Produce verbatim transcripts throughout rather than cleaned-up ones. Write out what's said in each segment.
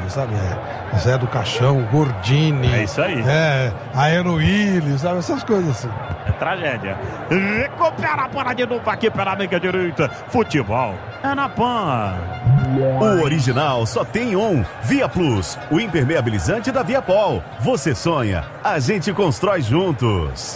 sabe? É, Zé do Caixão, Gordini. É isso aí. É, Aeroílis, sabe? Essas coisas assim. É tragédia. Recupera a bola de novo aqui pela meia direita. Futebol é na Pan. O original só tem um. Via Plus, o impermeabilizante da Viapol. Você sonha, a gente constrói juntos.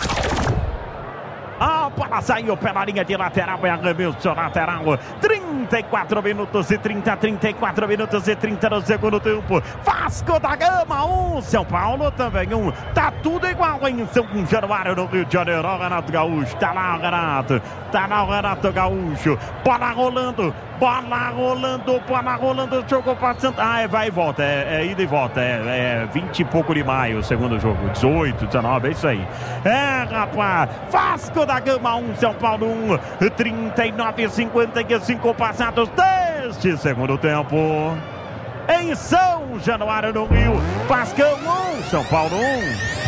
A bola saiu pela linha de lateral, é arremesso lateral. trinta e quatro minutos e trinta, trinta e quatro minutos e trinta no segundo tempo. Vasco da Gama, um. São Paulo também, um. Tá tudo igual em São Januário, no Rio de Janeiro. O Renato Gaúcho, tá lá o Renato. Tá lá o Renato Gaúcho. Bola rolando, bola rolando, bola rolando. Jogou passando. Ah, é vai e volta. É, é ida e volta. É, é vinte e pouco de maio o segundo jogo. dezoito, dezenove, é isso aí. É, rapaz. Vasco da Gama um, São Paulo um. trinta e nove, cinquenta e cinco passados deste segundo tempo. Em São Januário, no Rio. Vascão um, São Paulo um.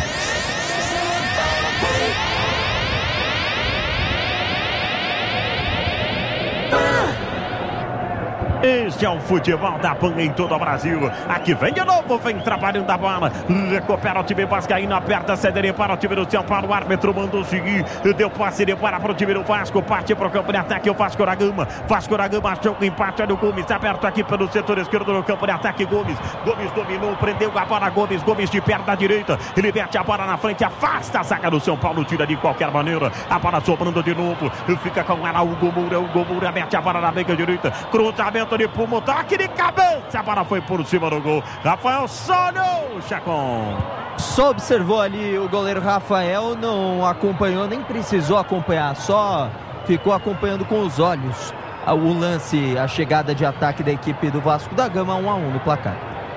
Este é o futebol da Pan em todo o Brasil. Aqui vem de novo, vem trabalhando a bola. Recupera o time vascaíno, aperta, cederia para o time do São Paulo. O árbitro mandou seguir, deu passe de bola para o time do Vasco. Parte para o campo de ataque, o Vasco da Gama. Vasco da Gama achou o empate, olha o Gomes, aberto aqui pelo setor esquerdo no campo de ataque. Gomes, Gomes dominou, prendeu a bola. Gomes, Gomes de perna direita. Ele mete a bola na frente, afasta a zaga do São Paulo, tira de qualquer maneira. A bola sobrando de novo, fica com ela o Hugo Moura. O Hugo Moura mete a bola na meia direita. Cruzamento de Pumo, toque de cabeça, a bola foi por cima do gol. Rafael só olhou, Chacon. Só observou ali o goleiro Rafael, não acompanhou, nem precisou acompanhar, só ficou acompanhando com os olhos o lance, a chegada de ataque da equipe do Vasco da Gama, um a um no placar.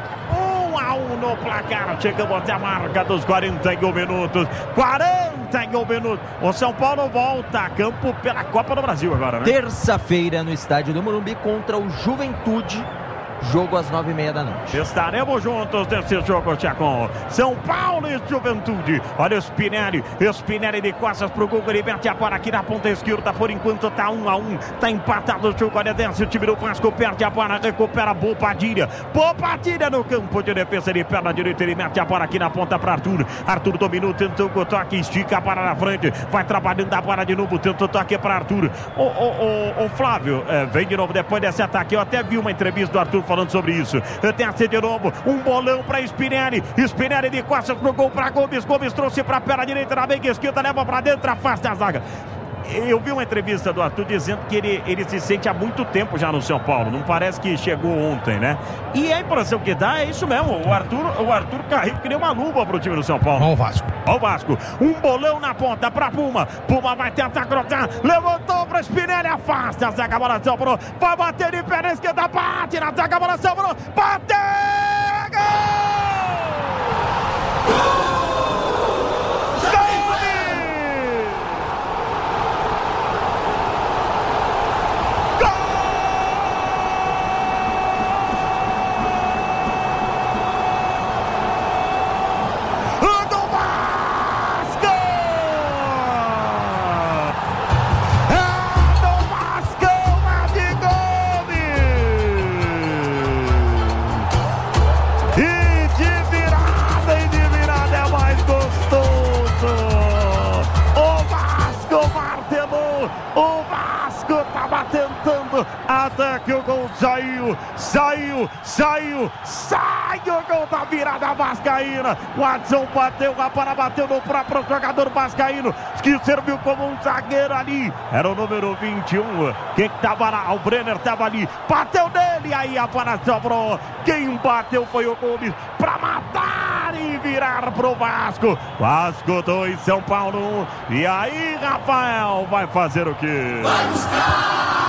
um a um no placar, chegamos até a marca dos quarenta e um minutos. quarenta e um minutos. O São Paulo volta a campo pela Copa do Brasil agora, né? Terça-feira no estádio do Morumbi contra o Juventude. Jogo às nove e meia da noite. Estaremos juntos nesse jogo, Tiacon. São Paulo e Juventude. Olha o Spinelli. Spinelli de costas pro Google. Ele mete a bola aqui na ponta esquerda. Por enquanto tá um a um. Tá empatado o jogo. Olha, desce o time do Vasco. Perde a bola. Recupera Bobadilha. Bobadilha no campo de defesa. Ele perna direita. Ele mete a bola aqui na ponta para Arthur. Arthur dominou. Tentou o toque. Estica a bola na frente. Vai trabalhando a bola de novo. Tenta o toque para Arthur. O, o, o, o Flávio é, vem de novo depois desse ataque. Eu até vi uma entrevista do Arthur falando sobre isso. Desce de novo, um bolão para Spinelli. Spinelli de costas pro gol para Gomes. Gomes trouxe para a perna direita, na meia esquerda, leva para dentro, afasta a zaga. Eu vi uma entrevista do Arthur dizendo que ele, ele se sente há muito tempo já no São Paulo. Não parece que chegou ontem, né? E a impressão que dá é isso mesmo. O Arthur, o Arthur carrega que nem uma luva pro time do São Paulo. Olha o Vasco. Olha o Vasco. Um bolão na ponta pra Puma. Puma vai tentar cruzar. Levantou pra Spinelli. Afasta a zaga. A bola sobrou. Vai bater de pé na esquerda. Bate na zaga. A bola sobrou. Bateu! Gol! Até que o gol saiu, saiu, saiu, saiu o gol da virada vascaína. O Adson bateu, a bola bateu no próprio jogador vascaíno, que serviu como um zagueiro ali. Era o número vinte e um, quem tava lá? O Brenner tava ali, bateu nele, aí a bola sobrou. Quem bateu foi o Gomes, pra matar e virar pro Vasco. Vasco dois, São Paulo um. E aí, Rafael, vai fazer o quê? Vai buscar!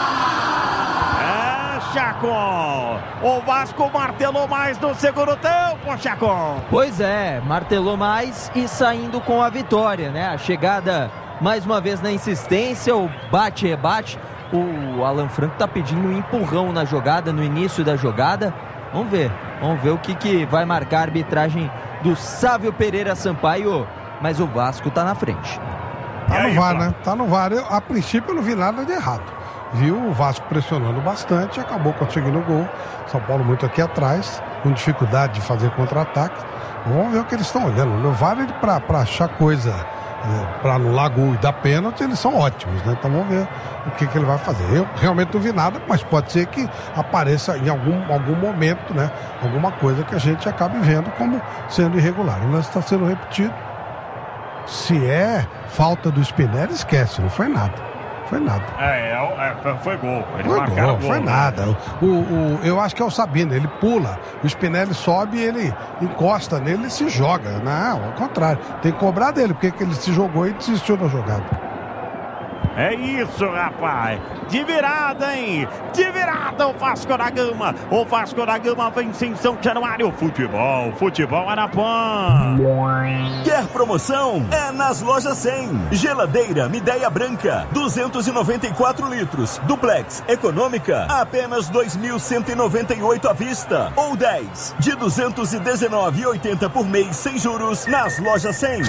Chacon, o Vasco martelou mais no segundo tempo, Chacon. Pois é, martelou mais e saindo com a vitória, né? A chegada mais uma vez na insistência, o bate-rebate. O Alan Franco tá pedindo um empurrão na jogada, no início da jogada. Vamos ver, vamos ver o que, que vai marcar a arbitragem do Sávio Pereira Sampaio, mas o Vasco tá na frente. Tá no V A R, né? Tá no V A R. Eu, a princípio eu não vi nada de errado. viu o Vasco pressionando bastante, acabou conseguindo o gol. São Paulo muito aqui atrás, com dificuldade de fazer contra-ataque. Vamos ver o que eles estão olhando. O V A R, para achar coisa, é, para anular gol e dar pênalti, eles são ótimos, né? Então vamos ver o que, que ele vai fazer. Eu realmente não vi nada, mas pode ser que apareça em algum, algum momento, né? Alguma coisa que a gente acabe vendo como sendo irregular. O lance está sendo repetido. Se é falta do Spinelli, esquece, não foi nada. Foi nada. É, é, foi gol. Eles foi marcaram gol, gol. Foi né? nada. O, o, eu acho que é o Sabino, ele pula, o Spinelli sobe, ele encosta nele e se joga. Não, ao contrário. Tem que cobrar dele, porque ele se jogou e desistiu da jogada. É isso, rapaz. De virada, hein? De virada o Vasco da Gama. O Vasco da Gama vence em São Januário. Futebol, futebol Arapuã. Quer promoção? É nas Lojas cem. Geladeira Mideia Branca, duzentos e noventa e quatro litros. Duplex Econômica, apenas dois mil cento e noventa e oito à vista. Ou dez, de duzentos e dezenove reais e oitenta centavos por mês, sem juros, nas Lojas cem.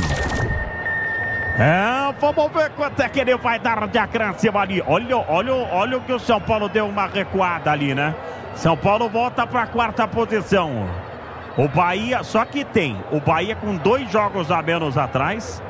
É, vamos ver quanto é que ele vai dar de acréscimo ali. Olha, olha, olha o que o São Paulo deu uma recuada ali, né? São Paulo volta para a quarta posição. O Bahia, só que tem o Bahia com dois jogos a menos atrás.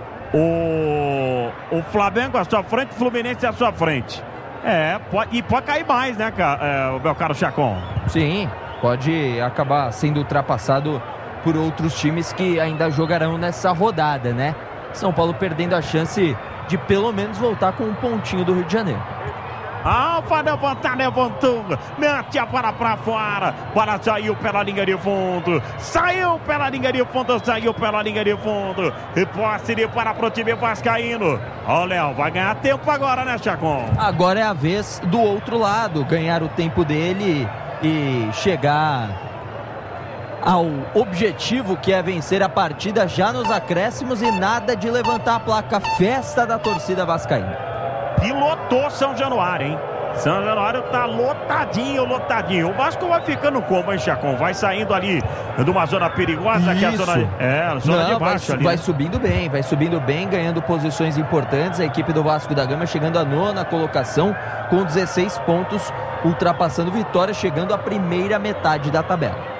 O, o Flamengo à sua frente, o Fluminense à sua frente. É, pode, e pode cair mais, né, é, o meu caro Chacon? Sim, pode acabar sendo ultrapassado por outros times que ainda jogarão nessa rodada, né? São Paulo perdendo a chance de pelo menos voltar com um pontinho do Rio de Janeiro. Ah, vai levantar, levantou, mete a bola pra fora, bola saiu pela linha de fundo, saiu pela linha de fundo, saiu pela linha de fundo, e posse de para pro time vascaíno. Ó, Léo, vai ganhar tempo agora, né, Chacon? Agora é a vez do outro lado, ganhar o tempo dele e chegar ao objetivo, que é vencer a partida já nos acréscimos e nada de levantar a placa. Festa da torcida vascaína. Pilotou São Januário, hein? São Januário tá lotadinho, lotadinho. O Vasco vai ficando como, hein, Chacon? Vai saindo ali de uma zona perigosa, que é a zona, é, a zona Não, de baixo vai, ali. vai né? subindo bem, vai subindo bem, ganhando posições importantes. A equipe do Vasco da Gama chegando à nona colocação com dezesseis pontos, ultrapassando Vitória, chegando à primeira metade da tabela.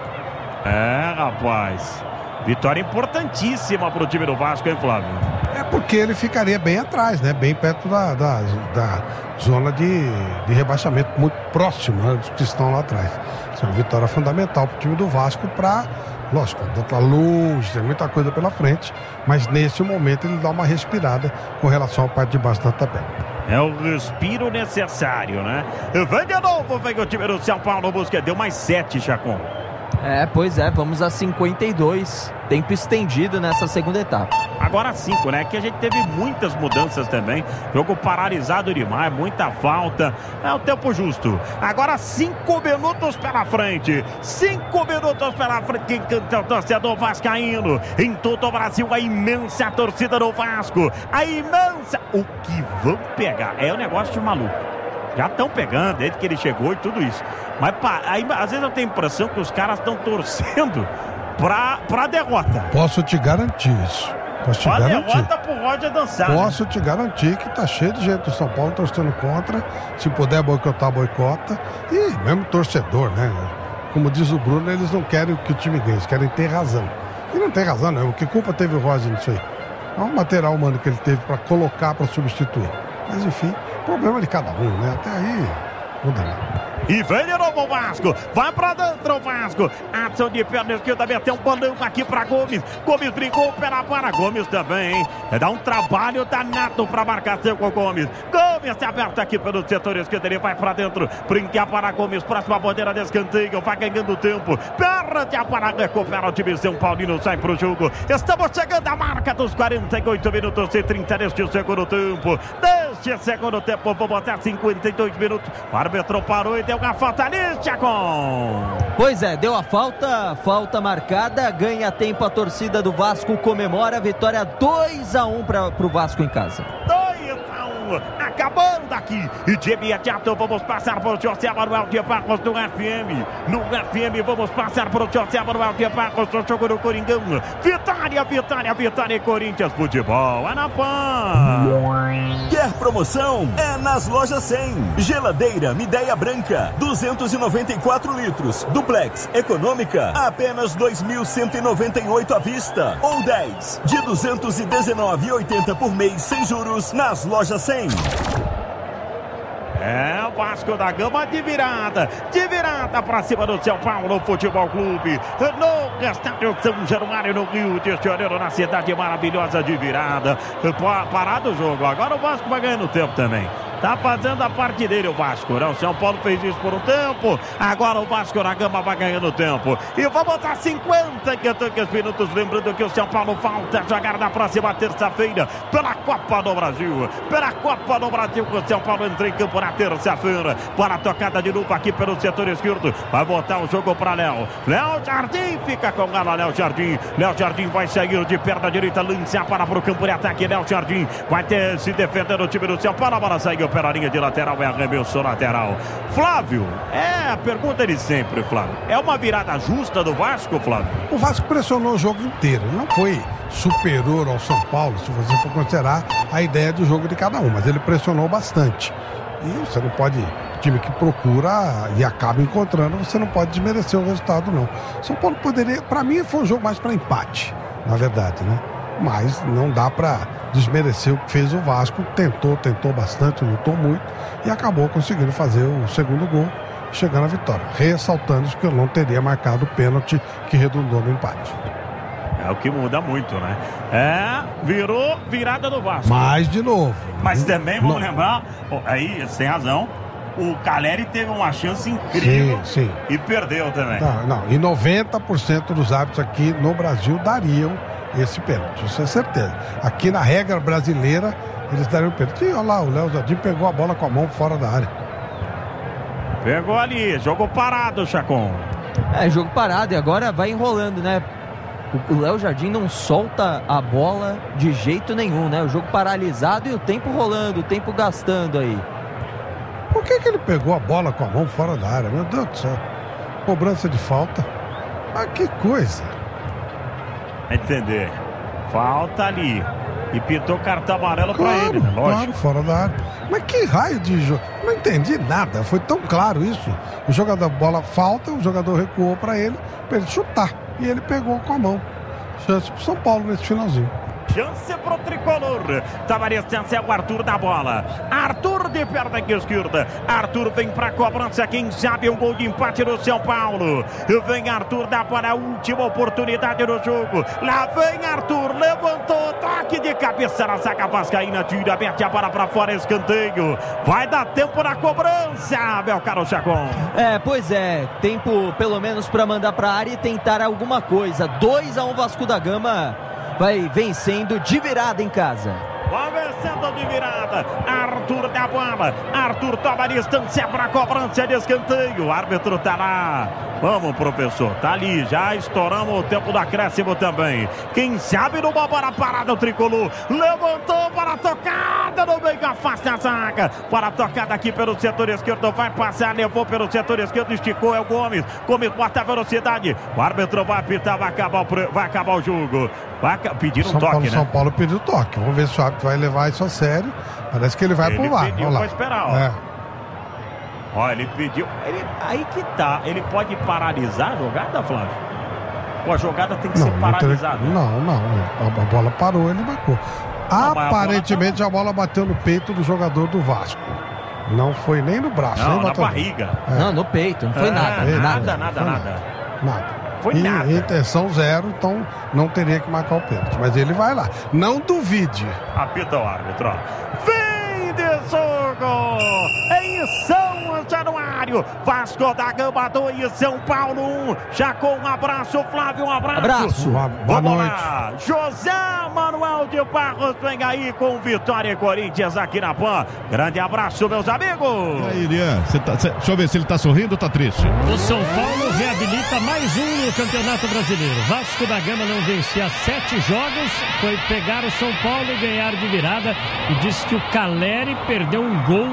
É, rapaz. Vitória importantíssima pro time do Vasco, hein, Flávio? É porque ele ficaria bem atrás, né? Bem perto da, da, da zona de, de rebaixamento, muito próximo, né, dos que estão lá atrás. Isso é uma vitória fundamental pro time do Vasco para, lógico, tá longe, tem muita coisa pela frente, mas nesse momento ele dá uma respirada com relação à parte de baixo da tabela. É o respiro necessário, né? Vem de novo, vem o time do São Paulo, busca, deu mais sete, Chacon. É, pois é, vamos a cinquenta e dois, tempo estendido nessa segunda etapa. Agora cinco, né? Que a gente teve muitas mudanças também, jogo paralisado demais, muita falta, é o tempo justo. Agora cinco minutos pela frente, cinco minutos pela frente, quem canta é o torcedor vascaíno. Em todo o Brasil, a imensa torcida do Vasco, a imensa, o que vão pegar, é um negócio de maluco. Já estão pegando, desde que ele chegou e tudo isso. Mas pá, aí, às vezes eu tenho a impressão que os caras estão torcendo pra, pra derrota. Posso te garantir isso. Posso te pra garantir. derrota pro Roger dançar. Posso né? te garantir que tá cheio de gente do São Paulo torcendo contra. Se puder boicotar, boicota. E mesmo torcedor, né? Como diz o Bruno, eles não querem que o time ganhe, eles querem ter razão. E não tem razão, não. Que culpa teve o Roger nisso aí? É um material humano que ele teve para colocar, para substituir. Mas enfim, problema de cada um, né? Até aí, não dá nada. E vem de novo o Vasco, vai pra dentro o Vasco, ação de perna esquerda, meteu um bolão aqui pra Gomes, Gomes brigou pela para Gomes também, hein? Dá um trabalho danado pra marcação com o Gomes, Gomes se aberta aqui pelo setor esquerdo, ele vai pra dentro, brincar para Gomes, próxima bandeira de escanteio, vai ganhando tempo, perde a para, recupera o time São Paulino, sai pro jogo, estamos chegando à marca dos quarenta e oito minutos e trinta deste segundo tempo, deste segundo tempo, vou botar cinquenta e dois minutos, o árbitro parou e deu uma falta ali, Chacon. Pois é, deu a falta, falta marcada, ganha tempo a torcida do Vasco, comemora a vitória dois a um para o Vasco em casa. dois a um, a acabando aqui. E de imediato vamos passar por José Manuel de Barros no F M. No F M vamos passar por José Manuel de Barros no jogo do Coringão. Vitória, vitória, vitória e Corinthians Futebol. É na Pan. Quer promoção? É nas lojas cem. Geladeira Mideia Branca, duzentos e noventa e quatro litros. Duplex Econômica, apenas dois mil cento e noventa e oito à vista. Ou dez, de duzentos e dezenove reais e oitenta por mês, sem juros, nas lojas cem. É o Vasco da Gama de virada, de virada pra cima do São Paulo Futebol Clube, no estádio São Januário, no Rio de Janeiro, na cidade maravilhosa de virada. Parado o jogo, agora o Vasco vai ganhando tempo também. Tá fazendo a parte dele o Vasco, né? O São Paulo fez isso por um tempo, agora o Vasco da Gama vai ganhando tempo. E vamos botar cinquenta minutos, lembrando que o São Paulo volta a jogar na próxima terça-feira pela Copa do Brasil. Pela Copa do Brasil, o São Paulo entra em campo na terça-feira. Para a tocada de novo aqui pelo setor esquerdo. Vai botar o jogo para Léo. Léo Jardim fica com ela, Léo Jardim. Léo Jardim vai sair de perna direita, lançar para o campo de ataque. Léo Jardim vai ter se defendendo o time do São Paulo. Para sair pela linha de lateral, é arremesso lateral. Flávio, é a pergunta de sempre, Flávio. É uma virada justa do Vasco, Flávio? O Vasco pressionou o jogo inteiro. Não foi superior ao São Paulo, se você for considerar a ideia do jogo de cada um, mas ele pressionou bastante. E você não pode, time que procura e acaba encontrando, você não pode desmerecer o resultado, não. São Paulo poderia, para mim foi um jogo mais para empate, na verdade, né? Mas não dá para desmerecer o que fez o Vasco. Tentou, tentou bastante, lutou muito e acabou conseguindo fazer o segundo gol, chegando à vitória. Ressaltando que eu não teria marcado o pênalti que redundou no empate. É o que muda muito, né? É, virou virada do Vasco. Mas de novo. Mas também vamos não. lembrar, aí, sem razão, o Caleri teve uma chance incrível, sim, sim. E perdeu também. Não, não. E noventa por cento dos árbitros aqui no Brasil dariam esse pênalti, isso é certeza. Aqui na regra brasileira, eles dariam o pênalti. E olha lá, o Léo Jardim pegou a bola com a mão fora da área. Pegou ali, jogo parado, Chacon. É, jogo parado e agora vai enrolando, né? O Léo Jardim não solta a bola de jeito nenhum, né? O jogo paralisado e o tempo rolando, o tempo gastando aí. Por que que ele pegou a bola com a mão fora da área? Meu Deus do céu. Cobrança de falta. Ah, que coisa. Entender. Falta ali. E pitou cartão amarelo claro, pra ele, né? Lógico. Claro, fora da área. Mas que raio de jogo. Não entendi nada. Foi tão claro isso. O jogador, bola falta, o jogador recuou pra ele, pra ele chutar. E ele pegou com a mão. Chance pro São Paulo nesse finalzinho. Chance pro tricolor. Tavares é o Arthur da bola. Arthur de perna esquerda. Arthur vem pra cobrança. Quem sabe um gol de empate do São Paulo. Vem Arthur da bola. A última oportunidade do jogo. Lá vem Arthur. Levantou. Toque de cabeça na zaga vascaína. Tira, mete a bola pra fora. Escanteio. Vai dar tempo na cobrança, meu caro Chacon. É, pois é. Tempo pelo menos pra mandar pra área e tentar alguma coisa. dois a um Vasco da Gama. Vai vencendo de virada em casa. Vai vencendo de virada. Arthur da bola. Arthur toma a distância para a cobrança de escanteio. O árbitro tá lá. Vamos, professor. Tá ali. Já estouramos o tempo do acréscimo também. Quem sabe numa bola parada o tricolor. Levantou para a tocada no meio. Afasta a zaga. Para a tocada aqui pelo setor esquerdo. Vai passar. Levou pelo setor esquerdo. Esticou. É o Gomes. Gomes bota a velocidade. O árbitro vai apitar. Vai acabar o, pre... vai acabar o jogo. Vai pedir um São toque, Paulo, né? São Paulo pediu toque. Vamos ver se o árbitro vai levar isso a sério. Parece que ele vai ele pular. Ele pediu para esperar, ó. É. Ó, ele pediu. Ele, aí que tá. Ele pode paralisar a jogada, Flávio? Ou a jogada tem que Não, ser paralisada? Não, não. A, a bola parou, ele marcou. Não, Aparentemente a bola... a bola bateu no peito do jogador do Vasco. Não foi nem no braço. Não, nem na bateu. barriga. É. Não, no peito. Não foi é, nada. Nada, Nada, nada, Foi nada. Nada. Foi e, nada. Intenção zero, então não teria que marcar o pênalti. Mas ele vai lá. Não duvide. Apita o árbitro, ó. Fim de jogo em São Januário. horário. Vasco da Gama dois, São Paulo um. Chacon, um abraço. Flávio, um abraço. Abraço. Boa, boa Vamos noite. lá. José Manuel de Barros vem aí com Vitória e Corinthians aqui na Pan. Grande abraço, meus amigos. E aí, Lian, cê tá, cê, deixa eu ver se ele tá sorrindo ou tá triste. O São Paulo reabilita mais um no Campeonato Brasileiro. Vasco da Gama não vencia sete jogos, foi pegar o São Paulo e ganhar de virada. E disse que o Caleri perdeu um gol,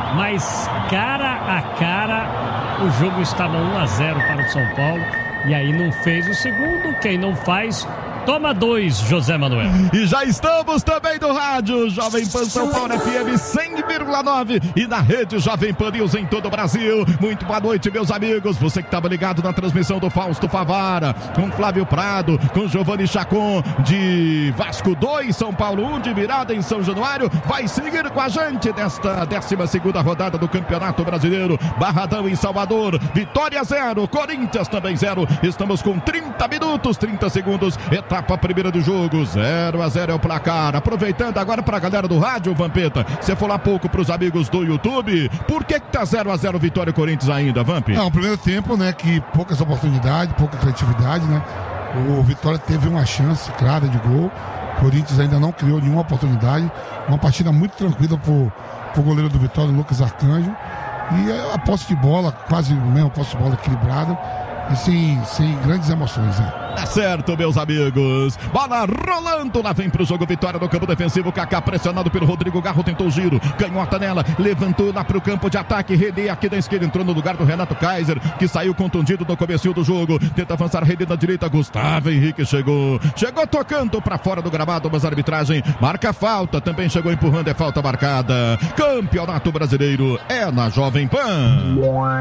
mas cara a cara o jogo estava um a zero para o São Paulo. E aí não fez o segundo, quem não faz... Toma dois, José Manuel. E já estamos também no rádio Jovem Pan São Paulo F M cem vírgula nove e na rede Jovem Pan News em todo o Brasil. Muito boa noite, meus amigos. Você que estava ligado na transmissão do Fausto Favara, com Flávio Prado, com Giovanni Chacon, de Vasco dois, São Paulo um, de virada em São Januário. Vai seguir com a gente nesta décima segunda rodada do Campeonato Brasileiro. Barradão em Salvador, Vitória zero, Corinthians também zero. Estamos com trinta minutos, trinta segundos. Etapa primeira do jogo, zero a zero é o placar. Aproveitando agora pra galera do rádio, Vampeta, você falou há pouco pros amigos do YouTube, por que que tá zero a zero Vitória e Corinthians ainda, Vamp? Não, o primeiro tempo, né, que poucas oportunidades, pouca criatividade, né, o Vitória teve uma chance clara de gol, o Corinthians ainda não criou nenhuma oportunidade, uma partida muito tranquila pro, pro goleiro do Vitória, Lucas Arcanjo, e a posse de bola, quase mesmo a posse de bola equilibrada, e sem, sem grandes emoções, né. Tá certo, meus amigos. Bola rolando, lá vem pro jogo Vitória no campo defensivo. Kaká pressionado pelo Rodrigo Garro, tentou o giro, canhota nela, levantou lá pro campo de ataque. René aqui da esquerda, entrou no lugar do Renato Kaiser, que saiu contundido no comecinho do jogo. Tenta avançar, René da direita, Gustavo Henrique chegou. Chegou tocando pra fora do gramado, mas a arbitragem marca falta. Também chegou empurrando, é falta marcada. Campeonato Brasileiro é na Jovem Pan.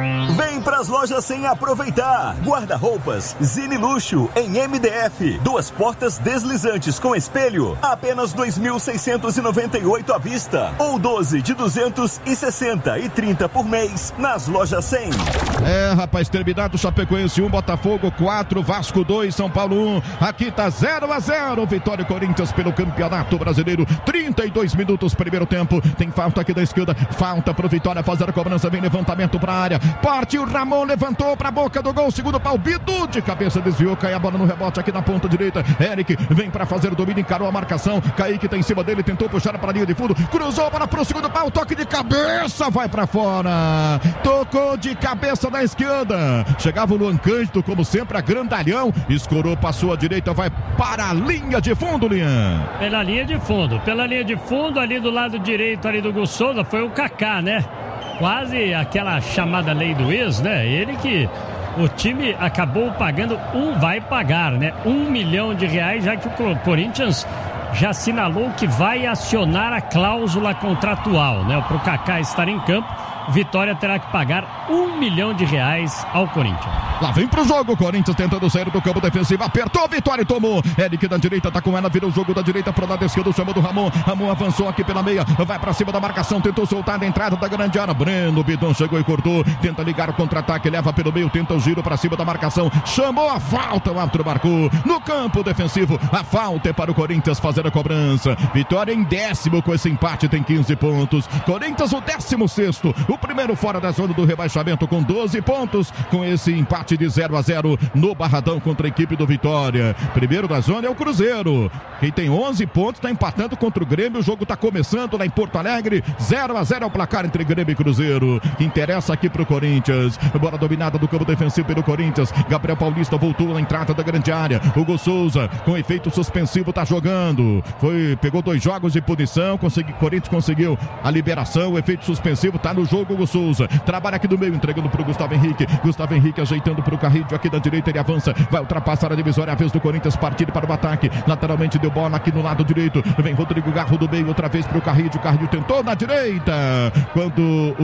Vem pras lojas sem aproveitar. Guarda-roupas Zine Luxo em M D F, duas portas deslizantes com espelho, apenas dois mil seiscentos e noventa e oito à vista, ou doze de duzentos e sessenta e trinta por mês, nas lojas cem. É, rapaz, terminado Chapecoense um, Botafogo quatro, Vasco dois, São Paulo um. Aqui tá zero a zero, Vitória e Corinthians pelo Campeonato Brasileiro. trinta e dois minutos, primeiro tempo. Tem falta aqui da esquerda, falta pro Vitória fazer a cobrança, vem levantamento pra área. Partiu Ramon, levantou pra boca do gol, segundo pau, Bidu de cabeça desviou, cai a bola no rebote aqui na ponta direita. Eric vem pra fazer o domínio, encarou a marcação. Kaique tá em cima dele, tentou puxar pra linha de fundo, cruzou a bola pro segundo pau, toque de cabeça, vai pra fora. Tocou de cabeça na esquerda. Chegava o Luan Cândido, como sempre, a grandalhão. Escorou, passou à direita, vai para a linha de fundo, Lian. Pela linha de fundo, pela linha de fundo, ali do lado direito, ali do Gus Souza, foi o Kaká, né? Quase aquela chamada lei do ex, né? Ele que o time acabou pagando, um vai pagar, né? Um milhão de reais, já que o Corinthians já assinalou que vai acionar a cláusula contratual, né? Para o Kaká estar em campo, Vitória terá que pagar um milhão de reais ao Corinthians. Lá vem pro jogo, Corinthians tentando sair do campo defensivo, apertou, Vitória e tomou. Eric da direita, tá com ela, virou o jogo da direita pro lado esquerdo, chamou do Ramon. Ramon avançou aqui pela meia, vai pra cima da marcação, tentou soltar na entrada da grande área. Breno Bidon chegou e cortou, tenta ligar o contra-ataque, leva pelo meio, tenta o giro pra cima da marcação, chamou a falta, o árbitro marcou. No campo defensivo, a falta é para o Corinthians fazer a cobrança. Vitória em décimo com esse empate, tem quinze pontos. Corinthians o décimo sexto, o primeiro fora da zona do rebaixamento com doze pontos, com esse empate de zero a zero no Barradão contra a equipe do Vitória. Primeiro da zona é o Cruzeiro, quem tem onze pontos está empatando contra o Grêmio. O jogo está começando lá em Porto Alegre, zero a zero é o placar entre Grêmio e Cruzeiro. Que interessa aqui pro Corinthians, bola dominada do campo defensivo pelo Corinthians. Gabriel Paulista voltou na entrada da grande área. Hugo Souza com efeito suspensivo tá jogando, foi, pegou dois jogos de punição, consegui, Corinthians conseguiu a liberação, o efeito suspensivo tá no jogo. Hugo Souza trabalha aqui no meio, entregando pro Gustavo Henrique. Gustavo Henrique ajeitando pro Carrilho aqui da direita, ele avança, vai ultrapassar a divisória, a vez do Corinthians partir para o ataque. Lateralmente deu bola aqui no lado direito, vem Rodrigo Garro do meio, outra vez pro Carrilho. O Carrilho tentou na direita, quando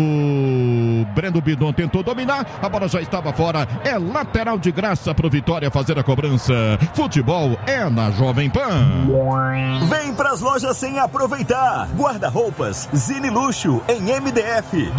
o Breno Bidon tentou dominar, a bola já estava fora. É lateral de graça pro Vitória fazer a cobrança. Futebol é na Jovem Pan. Vem pras lojas sem aproveitar. Guarda-roupas Zine Luxo em M D F,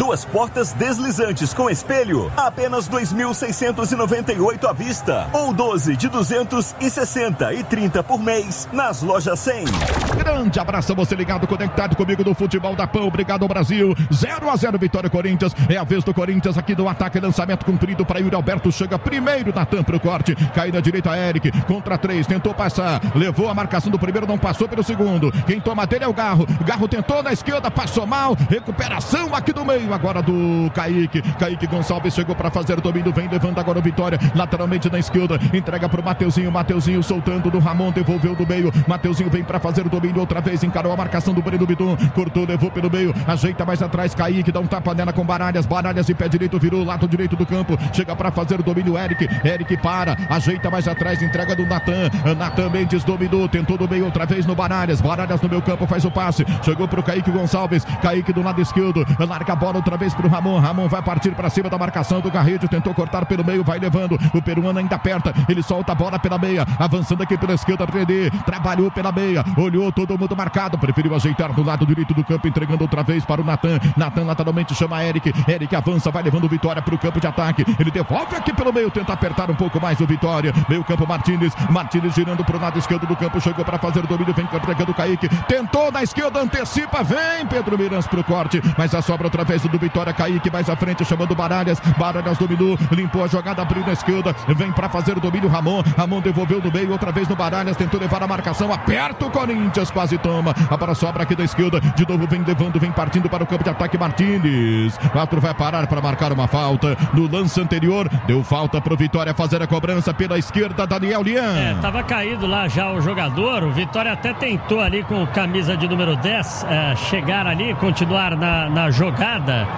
duas portas deslizantes com espelho, apenas dois mil seiscentos e noventa e oito à vista, ou doze de duzentos e sessenta e trinta por mês nas lojas cem. Grande abraço a você ligado, conectado comigo no futebol da P A N. Obrigado, Brasil. zero a zero, vitória Corinthians. É a vez do Corinthians aqui do ataque, lançamento cumprido para Yuri Alberto. Chega primeiro na tampa pro corte. Cai na direita, Eric. Contra três, tentou passar. Levou a marcação do primeiro, não passou pelo segundo. Quem toma dele é o Garro. Garro tentou na esquerda, passou mal. Recuperação aqui do meio, agora do Kaique. Kaique Gonçalves chegou para fazer o domínio. Vem levando agora o Vitória. Lateralmente na esquerda. Entrega pro Mateuzinho. Mateuzinho soltando do Ramon. Devolveu do meio. Mateuzinho vem para fazer o domínio outra vez. Encarou a marcação do Breno Bidon. Cortou, levou pelo meio. Ajeita mais atrás. Kaique dá um tapa nela com Baralhas. Baralhas de pé direito, virou lado direito do campo. Chega para fazer o domínio. Eric. Eric para. Ajeita mais atrás. Entrega do Natan. Natan Mendes dominou. Tentou do meio outra vez no Baralhas. Baralhas no meu campo. Faz o passe. Chegou pro Kaique Gonçalves. Kaique do lado esquerdo. Larga a bola outra vez pro Ramon. Ramon vai partir para cima da marcação do Garrido. Tentou cortar pelo meio. Vai levando. O peruano ainda aperta. Ele solta a bola pela meia. Avançando aqui pela esquerda. René. Trabalhou pela meia. Olhou todo mundo marcado. Preferiu ajeitar do lado direito do campo. Entregando outra vez para o Natan. Natan lateralmente chama Eric. Eric avança. Vai levando o Vitória pro campo de ataque. Ele devolve aqui pelo meio. Tenta apertar um pouco mais o Vitória. Meio campo Martínez. Martínez girando pro lado esquerdo do campo. Chegou para fazer o domínio. Vem entregando o Kaique. Tentou na esquerda. Antecipa. Vem Pedro Mirans pro corte. Mas a sobra outra vez do Vitória. Kaique mais à frente chamando Baralhas. Baralhas dominou. Limpou a jogada. Abriu na esquerda. Vem para fazer o domínio Ramon. Ramon devolveu no meio. Outra vez no Baralhas. Tentou levar a marcação. Aperta o Corinthians. Quase toma. A bola sobra aqui da esquerda. De novo vem levando. Vem partindo para o campo de ataque Martínez. Quatro vai parar para marcar uma falta. No lance anterior. Deu falta pro Vitória fazer a cobrança pela esquerda. Daniel Lian. É, tava caído lá já o jogador. O Vitória até tentou ali com camisa de número dez é, chegar ali, continuar na, na jogada,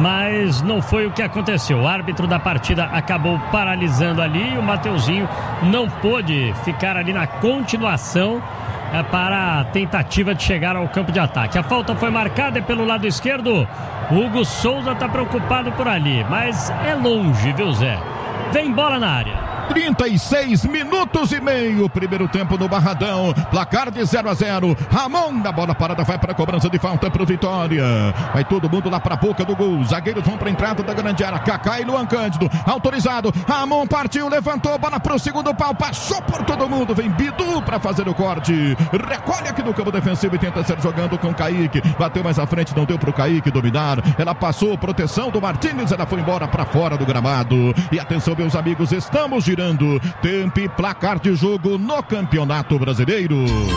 mas não foi o que aconteceu. O árbitro da partida acabou paralisando ali e o Mateuzinho não pôde ficar ali na continuação é, para a tentativa de chegar ao campo de ataque. A falta foi marcada pelo lado esquerdo. O Hugo Souza está preocupado por ali, mas é longe, viu, Zé? Vem bola na área. trinta e seis minutos e meio, primeiro tempo no Barradão, placar de zero a zero. Ramon da bola parada, vai para a cobrança de falta pro Vitória. Vai todo mundo lá para a boca do gol. Zagueiros vão para a entrada da grande área. Kaká e Luan Cândido, autorizado. Ramon partiu, levantou, bola pro segundo pau, passou por todo mundo. Vem Bidu para fazer o corte. Recolhe aqui no campo defensivo e tenta ser jogando com Kaique. Bateu mais à frente, não deu pro Kaique dominar. Ela passou, proteção do Martínez, ela foi embora para fora do gramado. E atenção, meus amigos, estamos girando tempo e placar de jogo no Campeonato Brasileiro.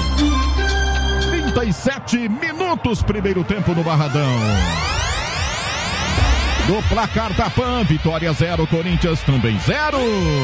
trinta e sete minutos, primeiro tempo no Barradão. No placar da P A N, Vitória zero, Corinthians também zero.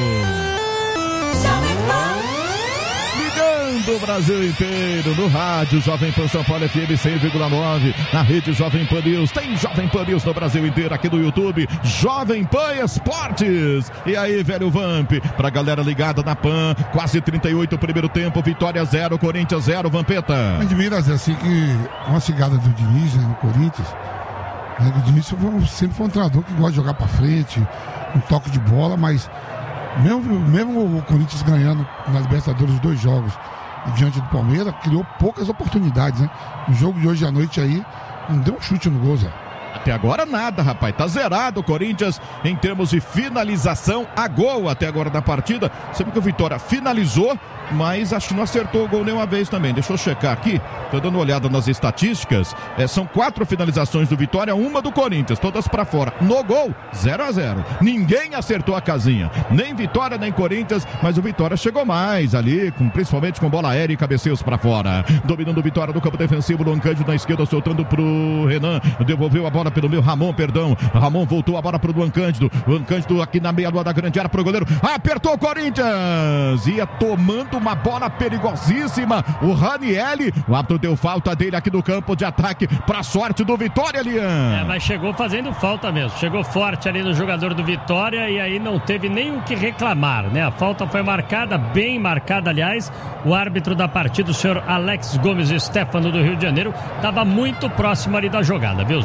Do Brasil inteiro, no rádio Jovem Pan São Paulo F M cem vírgula nove, na rede Jovem Pan News, tem Jovem Pan News no Brasil inteiro, aqui no YouTube, Jovem Pan Esportes. E aí, velho Vamp, pra galera ligada na P A N, quase trinta e oito, primeiro tempo, Vitória zero, Corinthians zero, Vampeta. Admira, assim, que uma chegada do Diniz, né, no Corinthians, né, o Diniz sempre foi um treinador que gosta de jogar pra frente, um toque de bola, mas mesmo, mesmo o Corinthians ganhando na Libertadores os dois jogos diante do Palmeiras, criou poucas oportunidades, né? No jogo de hoje à noite aí, não deu um chute no gol, Zé. Até agora nada, rapaz, tá zerado o Corinthians em termos de finalização a gol até agora da partida. Sempre que o Vitória finalizou, mas acho que não acertou o gol nenhuma vez também. Deixa eu checar aqui, tô dando uma olhada nas estatísticas. É, são quatro finalizações do Vitória, uma do Corinthians, todas pra fora. No gol, zero a zero. Ninguém acertou a casinha, nem Vitória nem Corinthians, mas o Vitória chegou mais ali, com, principalmente com bola aérea e cabeceios pra fora. Dominando o Vitória no campo defensivo, Luan Cândido na esquerda, soltando pro Renan, devolveu a bola pelo meu Ramon, perdão. Ramon voltou a bola pro Luan Cândido. Luan Cândido aqui na meia-lua da grande área pro goleiro. Apertou o Corinthians. Ia tomando uma bola perigosíssima. O Ranielli, o árbitro deu falta dele aqui no campo de ataque pra sorte do Vitória, Lian. É, mas chegou fazendo falta mesmo. Chegou forte ali no jogador do Vitória e aí não teve nem o que reclamar, né? A falta foi marcada, bem marcada, aliás. O árbitro da partida, o senhor Alex Gomes Stefano do Rio de Janeiro, estava muito próximo ali da jogada, viu, Zé? É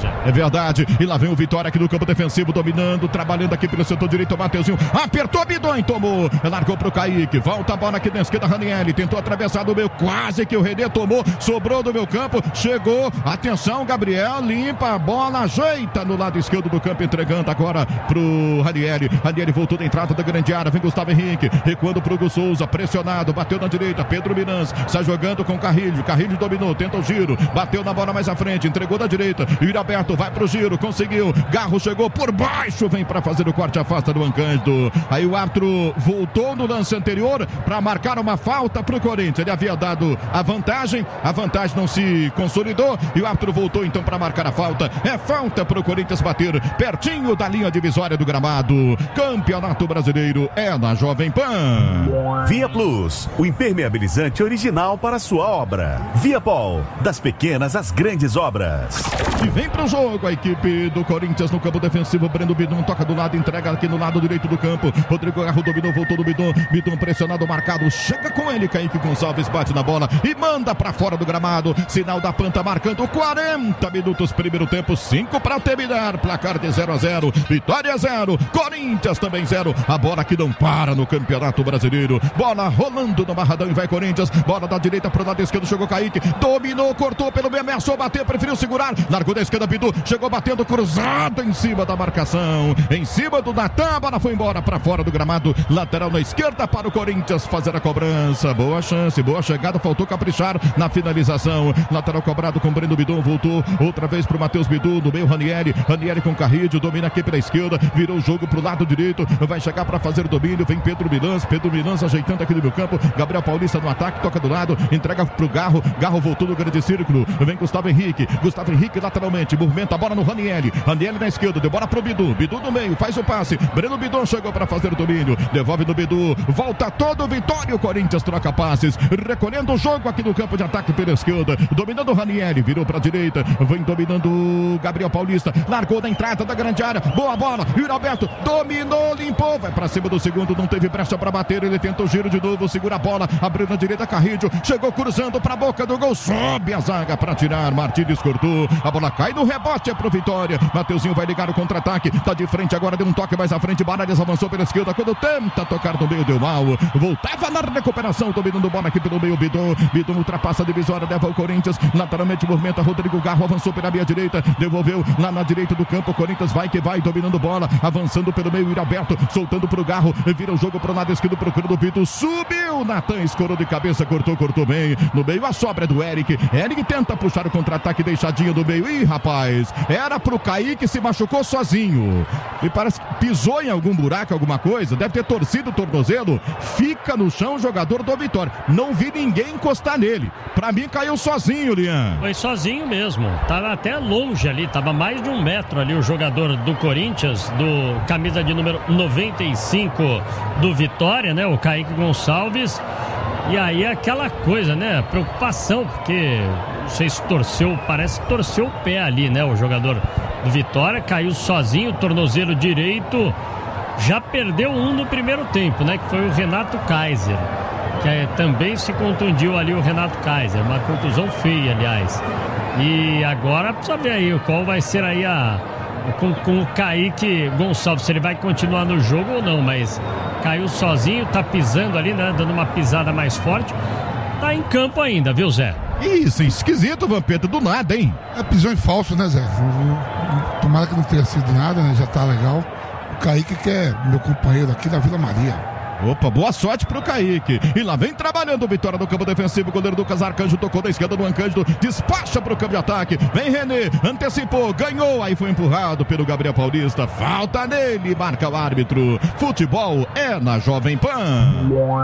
Verdade. E lá vem o Vitória aqui no campo defensivo, dominando, trabalhando aqui pelo setor direito. O Mateuzinho apertou Bidon, tomou, largou pro Kaique. Volta a bola aqui na esquerda, Ranieri tentou atravessar do meio, quase que o René tomou, sobrou do meu campo, chegou. Atenção, Gabriel limpa a bola, ajeita no lado esquerdo do campo, entregando agora pro Ranieri. Ranieri voltou da entrada da grande área, vem Gustavo Henrique, recuando pro Hugo Souza, pressionado, bateu na direita, Pedro Mirans, sai jogando com Carrilho, Carrilho dominou, tenta o giro, bateu na bola mais à frente, entregou da direita, Yuri Alberto vai pro giro, conseguiu, Garro chegou por baixo, vem pra fazer o corte, afasta do Ancântaro. Aí o árbitro voltou no lance anterior para marcar uma falta pro Corinthians, ele havia dado a vantagem, a vantagem não se consolidou e o árbitro voltou então para marcar a falta. É falta pro Corinthians bater pertinho da linha divisória do gramado. Campeonato Brasileiro é na Jovem Pan. Via Plus, o impermeabilizante original para sua obra. Viapol, das pequenas às grandes obras. E vem pro jogo a equipe do Corinthians no campo defensivo. Breno Bidon toca do lado, entrega aqui no lado direito do campo. Rodrigo Garro dominou, voltou do Bidon. Bidon pressionado, marcado. Chega com ele, Kaique Gonçalves bate na bola e manda pra fora do gramado. Sinal da Panta marcando quarenta minutos, primeiro tempo, cinco para terminar. Placar de zero a zero. Vitória zero. Corinthians também zero. A bola que não para no Campeonato Brasileiro. Bola rolando no Barradão e vai Corinthians. Bola da direita pro lado esquerdo. Chegou Kaique. Dominou, cortou pelo meio, ameaçou bater, preferiu segurar. Largou da esquerda, Bidu. Chegou batendo cruzado em cima da marcação. Em cima do Natan. A bola foi embora para fora do gramado. Lateral na esquerda para o Corinthians fazer a cobrança. Boa chance, boa chegada. Faltou caprichar na finalização. Lateral cobrado com Breno Bidon. Voltou outra vez pro Matheus Bidu. No meio, Ranieri. Ranieri com Carrilho. Domina aqui pela esquerda. Virou o jogo pro lado direito. Vai chegar para fazer o domínio. Vem Pedro Milans. Pedro Milans ajeitando aqui no meu campo. Gabriel Paulista no ataque. Toca do lado. Entrega pro Garro. Garro voltou no grande círculo. Vem Gustavo Henrique. Gustavo Henrique lateralmente. Movimenta a bola no Ranieri. Ranieri na esquerda. Deu bola pro Bidu. Bidu no meio. Faz o passe. Breno Bidon chegou para fazer o domínio. Devolve no Bidu. Volta todo Vitória. O Corinthians troca passes. Recolhendo o jogo aqui no campo de ataque pela esquerda. Dominando o Ranieri. Virou pra direita. Vem dominando o Gabriel Paulista. Largou da entrada da grande área. Boa bola. Yuri Alberto. Dominou, limpou. Vai pra cima do segundo. Não teve brecha pra bater. Ele tenta o giro de novo. Segura a bola. Abriu na direita. Carrilho. Chegou cruzando pra boca do gol. Sobe a zaga pra tirar. Martínez cortou. A bola cai no rebote. É pro Vitória. Mateuzinho vai ligar o contra-ataque. Tá de frente agora. Deu um toque mais à frente. Baralhas avançou pela esquerda. Quando tenta tocar no meio, deu mal. Voltava na recuperação. Dominando bola aqui pelo meio. Bidon. Bidon ultrapassa a divisória. Leva o Corinthians. Lateralmente movimenta. Rodrigo Garro avançou pela meia direita. Devolveu lá na direita do campo. O Corinthians vai que vai. Dominando bola. Avançando pelo meio. Yuri Alberto. Soltando pro Garro. Vira o jogo pro lado esquerdo. Procurando o Vitor. Subiu. Natan escorou de cabeça. Cortou, cortou bem. No meio a sobra do Eric. Eric tenta puxar o contra-ataque. Deixadinho do meio. Ih, rapaz. Era pro Kaique, se machucou sozinho. E parece que pisou em algum buraco, alguma coisa. Deve ter torcido o tornozelo. Fica no chão o jogador do Vitória. Não vi ninguém encostar nele. Pra mim caiu sozinho, Lian. Foi sozinho mesmo. Tava até longe ali. Tava mais de um metro ali o jogador do Corinthians, do camisa de número noventa e cinco do Vitória, né? O Kaique Gonçalves. E aí aquela coisa, né? Preocupação, porque não sei se torceu, parece que torceu o pé ali, né? O jogador do Vitória caiu sozinho, tornozelo direito. Já perdeu um no primeiro tempo, né? Que foi o Renato Kaiser. Que é, também se contundiu ali o Renato Kaiser. Uma contusão feia, aliás. E agora precisa ver aí qual vai ser aí a... Com, com o Kaique Gonçalves, se ele vai continuar no jogo ou não, mas caiu sozinho, tá pisando ali, né? Dando uma pisada mais forte. Tá em campo ainda, viu, Zé? Isso, esquisito, Vampeta, do nada, hein? É pisão em falso, né, Zé? Tomara que não tenha sido nada, né? Já tá legal. O Kaique, que é meu companheiro aqui da Vila Maria. Opa, boa sorte pro Kaique. E lá vem trabalhando o Vitória no campo defensivo. O goleiro Lucas Arcanjo tocou da esquerda no Ancântaro. Despacha pro campo de ataque. Vem René, antecipou, ganhou. Aí foi empurrado pelo Gabriel Paulista. Falta nele, marca o árbitro. Futebol é na Jovem Pan.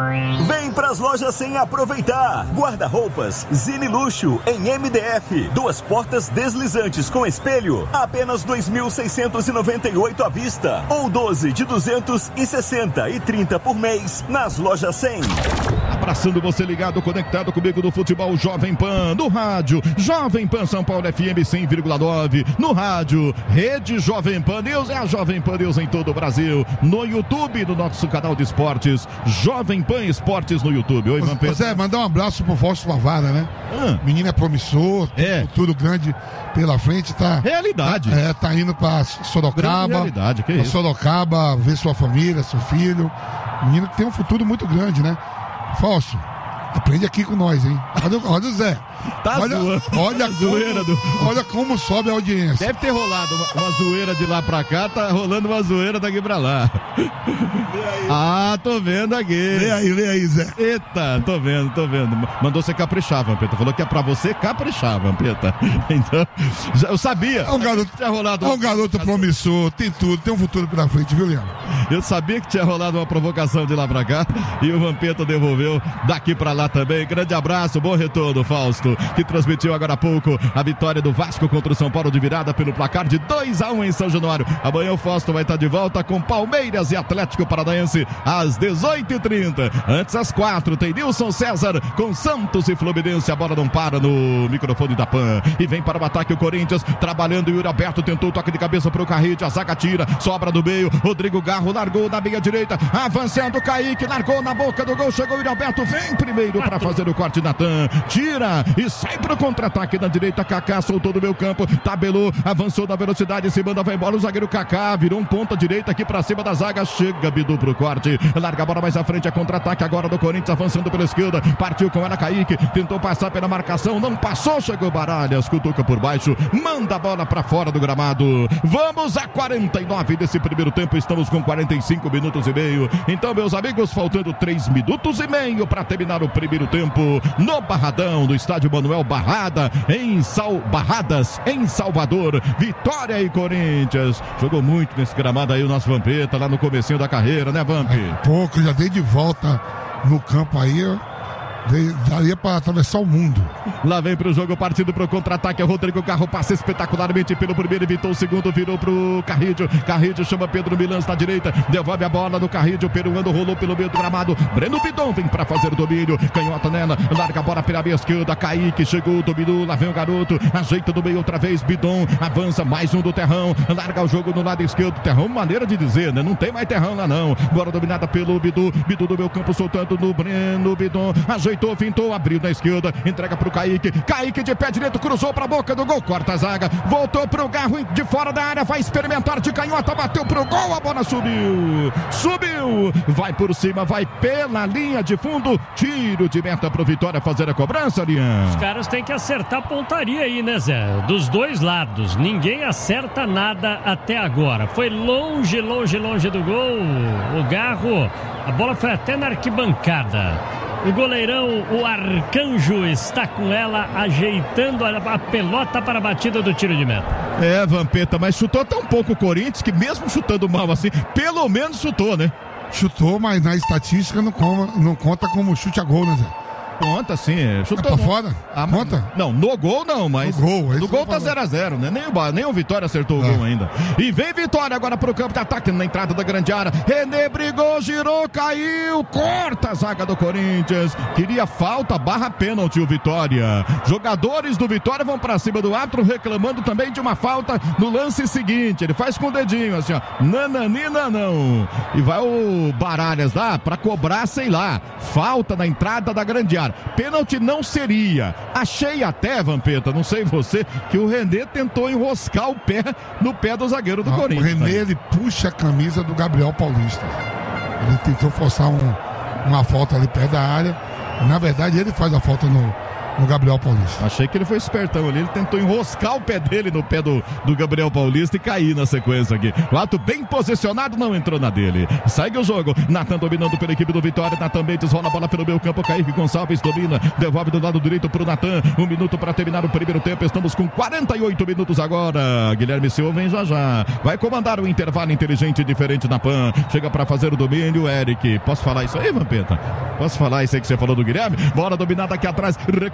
Vem pras lojas sem aproveitar. Guarda-roupas Zine Luxo em M D F. Duas portas deslizantes com espelho. Apenas dois mil seiscentos e noventa e oito à vista. Ou doze de duzentos e sessenta e trinta por mês nas lojas cem. Abraçando você ligado, conectado comigo no futebol Jovem Pan, no rádio Jovem Pan São Paulo F M cem vírgula nove, no rádio Rede Jovem Pan News, é a Jovem Pan News em todo o Brasil, no YouTube, no nosso canal de esportes, Jovem Pan Esportes no YouTube. Oi, Ivan Pedro. Zé, mandar um abraço pro Fausto Pavara, né? Ah. Menino é promissor, é. Tudo grande pela frente, tá? Realidade. Tá, é, tá indo pra Sorocaba. Realidade, que é isso? Sorocaba, ver sua família, seu filho. Menino que tem um futuro muito grande, né? Fausto, aprende aqui com nós, hein? Olha, olha o Zé. Tá olha, zoando. olha, a zoeira como, do... olha como sobe a audiência. Deve ter rolado uma, uma zoeira de lá pra cá, tá rolando uma zoeira daqui pra lá. Ah, tô vendo aqui. Lê aí, lê aí, Zé. Eita, tô vendo, tô vendo. Mandou você caprichar, Vampeta. Falou que é pra você caprichar, Vampeta. Então, já, eu sabia. É um garoto, tinha rolado é um garoto promissor, tem tudo, tem um futuro pela frente, viu, Leandro? Eu sabia que tinha rolado uma provocação de lá pra cá e o Vampeta devolveu daqui pra lá também. Grande abraço, bom retorno, Fausto, que transmitiu agora há pouco a vitória do Vasco contra o São Paulo de virada pelo placar de dois a um em São Januário. Amanhã o Fausto vai estar de volta com Palmeiras e Atlético Paranaense às dezoito e trinta. Antes às quatro tem Nilson César com Santos e Fluminense. A bola não para no microfone da Pan e vem para o ataque o Corinthians, trabalhando. Yuri Alberto tentou o toque de cabeça para o Carrite, a zaga tira, sobra do meio, Rodrigo Garro largou na meia direita, avançando o Kaique, largou na boca do gol, chegou o Yuri Alberto, vem primeiro para fazer o corte. Natan tira e sai para o contra-ataque na direita. Kaká soltou do meio campo, tabelou, avançou na velocidade, se manda, vai embora o zagueiro Kaká, virou um ponta direita aqui para cima da zaga, chega Bidu pro corte, larga a bola mais à frente, a contra-ataque agora do Corinthians, avançando pela esquerda, partiu com ela Kaique, tentou passar pela marcação, não passou, chegou Baralhas, cutuca por baixo, manda a bola para fora do gramado. Vamos a quarenta e nove desse primeiro tempo, estamos com quarenta e cinco minutos e meio. Então, meus amigos, faltando três minutos e meio para terminar o primeiro tempo no Barradão, no estádio Manuel Barrada, em Sal... Barradas, em Salvador. Vitória e Corinthians. Jogou muito nesse gramado aí o nosso Vampeta, lá no comecinho da carreira, né, Vamp? É pouco, já dei de volta no campo aí, daria para atravessar o mundo. Lá vem pro jogo, partido pro contra-ataque, é Rodrigo Garro, passa espetacularmente pelo primeiro, evitou o segundo, virou pro Carrídio, Carrídio chama Pedro Milans na direita, devolve a bola no Carrídio, peruano rolou pelo meio do gramado, Breno Bidon vem pra fazer o domínio, canhota nela, larga a bola pela meia esquerda, Kaique chegou, dominou, lá vem o garoto, ajeita do meio outra vez, Bidon, avança, mais um do Terrão, larga o jogo no lado esquerdo, Terrão, maneira de dizer, né, não tem mais Terrão lá não, bola dominada pelo Bidu, Bidu do meio campo soltando no Breno Bidon, ajeita Ajeitou, fintou, abriu na esquerda, entrega pro Kaique, Kaique de pé direito, cruzou pra boca do gol, corta a zaga, voltou pro Garro de fora da área, vai experimentar de canhota, bateu pro gol, a bola subiu, subiu, vai por cima, vai pela linha de fundo, tiro de meta pro Vitória fazer a cobrança, Lian. Os caras têm que acertar a pontaria aí, né, Zé? Dos dois lados, ninguém acerta nada até agora, foi longe, longe, longe do gol, o Garro, a bola foi até na arquibancada. O goleirão, o Arcanjo, está com ela, ajeitando a, a pelota para a batida do tiro de meta. É, Vampeta, mas chutou tão pouco o Corinthians que mesmo chutando mal assim, pelo menos chutou, né? Chutou, mas na estatística não, coma, não conta como chute a gol, né, Zé? Conta, sim. Chutou é pra fora? Ah, conta? Não, no gol não, mas... No gol, no gol tá zero a zero, né? Nem o, nem o Vitória acertou ah. o gol ainda. E vem Vitória agora pro campo de ataque na entrada da grande área. René brigou, girou, caiu, corta a zaga do Corinthians. Queria falta, barra pênalti o Vitória. Jogadores do Vitória vão pra cima do árbitro reclamando também de uma falta no lance seguinte. Ele faz com o dedinho assim, ó. Nananina não. E vai o Baralhas lá pra cobrar, sei lá, falta na entrada da grande área. Pênalti não seria. Achei até, Vampeta, não sei você, que o René tentou enroscar o pé no pé do zagueiro do ah, Corinthians. O René, ele puxa a camisa do Gabriel Paulista. Ele tentou forçar um, uma falta ali perto da área. Na verdade, ele faz a falta no, no Gabriel Paulista. Achei que ele foi espertão ali, ele tentou enroscar o pé dele no pé do, do Gabriel Paulista e cair na sequência aqui. O ato bem posicionado, não entrou na dele. Segue o jogo, Natan dominando pela equipe do Vitória, Natan Mendes rola a bola pelo meio campo, Kaique Gonçalves domina, devolve do lado direito pro Natan, um minuto para terminar o primeiro tempo, estamos com quarenta e oito minutos agora. Guilherme Silva vem já já, vai comandar o intervalo inteligente e diferente na Pan, chega para fazer o domínio, Eric, posso falar isso aí, Vampeta? Posso falar isso aí que você falou do Guilherme? Bola dominada aqui atrás, recolheu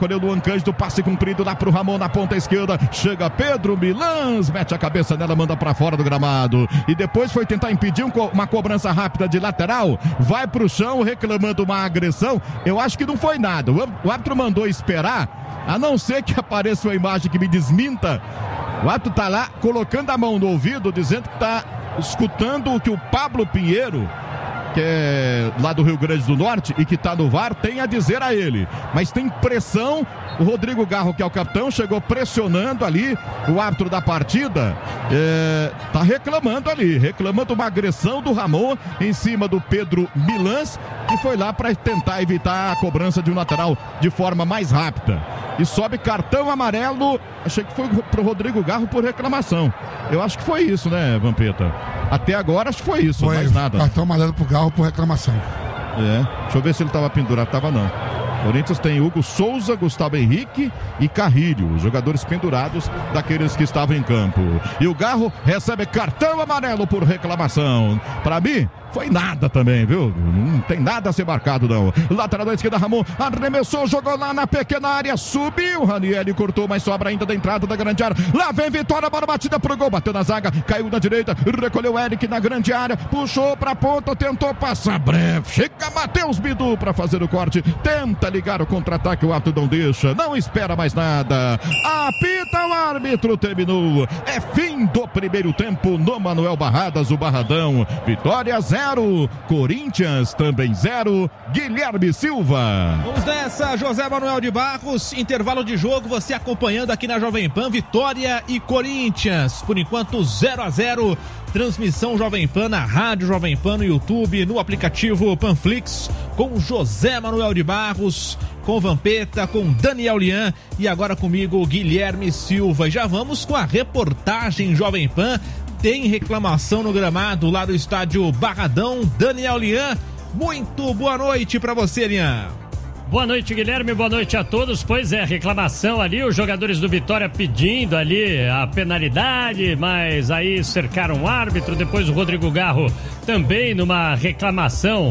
recolheu Luan Cândido, passe comprido lá pro Ramon na ponta esquerda, chega Pedro Milans, mete a cabeça nela, manda pra fora do gramado, e depois foi tentar impedir um co- uma cobrança rápida de lateral, vai pro chão reclamando uma agressão. Eu acho que não foi nada, o, o árbitro mandou esperar, a não ser que apareça uma imagem que me desminta. O árbitro tá lá colocando a mão no ouvido, dizendo que tá escutando o que o Pablo Pinheiro, que é lá do Rio Grande do Norte e que está no V A R, tem a dizer a ele. Mas tem pressão, o Rodrigo Garro, que é o capitão, chegou pressionando ali o árbitro da partida, é, tá reclamando ali, reclamando uma agressão do Ramon em cima do Pedro Milans, que foi lá para tentar evitar a cobrança de um lateral de forma mais rápida. E sobe cartão amarelo, achei que foi pro Rodrigo Garro por reclamação. Eu acho que foi isso, né, Vampeta? Até agora acho que foi isso, foi mais nada. Cartão amarelo pro Garro por reclamação. É, deixa eu ver se ele tava pendurado, tava não. Corinthians tem Hugo Souza, Gustavo Henrique e Carrilho, os jogadores pendurados daqueles que estavam em campo. E o Garro recebe cartão amarelo por reclamação. Para mim, foi nada também, viu? Não tem nada a ser marcado, não. Lateral da esquerda, Ramon arremessou, jogou lá na pequena área, subiu, Ranieri cortou, mas sobra ainda da entrada da grande área. Lá vem Vitória, bola batida pro gol, bateu na zaga, caiu na direita, recolheu Eric na grande área, puxou pra ponta, tentou passar breve. Chega Matheus Bidu pra fazer o corte, tenta ligar o contra-ataque, o árbitro não deixa, não espera mais nada. Apita o árbitro, terminou. É fim do primeiro tempo no Manuel Barradas, o Barradão. Vitória zero. Zero, Corinthians também zero, Guilherme Silva. Vamos nessa, José Manuel de Barros, intervalo de jogo, você acompanhando aqui na Jovem Pan, Vitória e Corinthians, por enquanto zero a zero, transmissão Jovem Pan na rádio Jovem Pan, no YouTube, no aplicativo Panflix, com José Manuel de Barros, com Vampeta, com Daniel Lian e agora comigo Guilherme Silva. E já vamos com a reportagem Jovem Pan. Tem reclamação no gramado lá do estádio Barradão. Daniel Lian, muito boa noite para você, Lian. Boa noite, Guilherme, boa noite a todos. Pois é, reclamação ali, os jogadores do Vitória pedindo ali a penalidade, mas aí cercaram o árbitro, depois o Rodrigo Garro também numa reclamação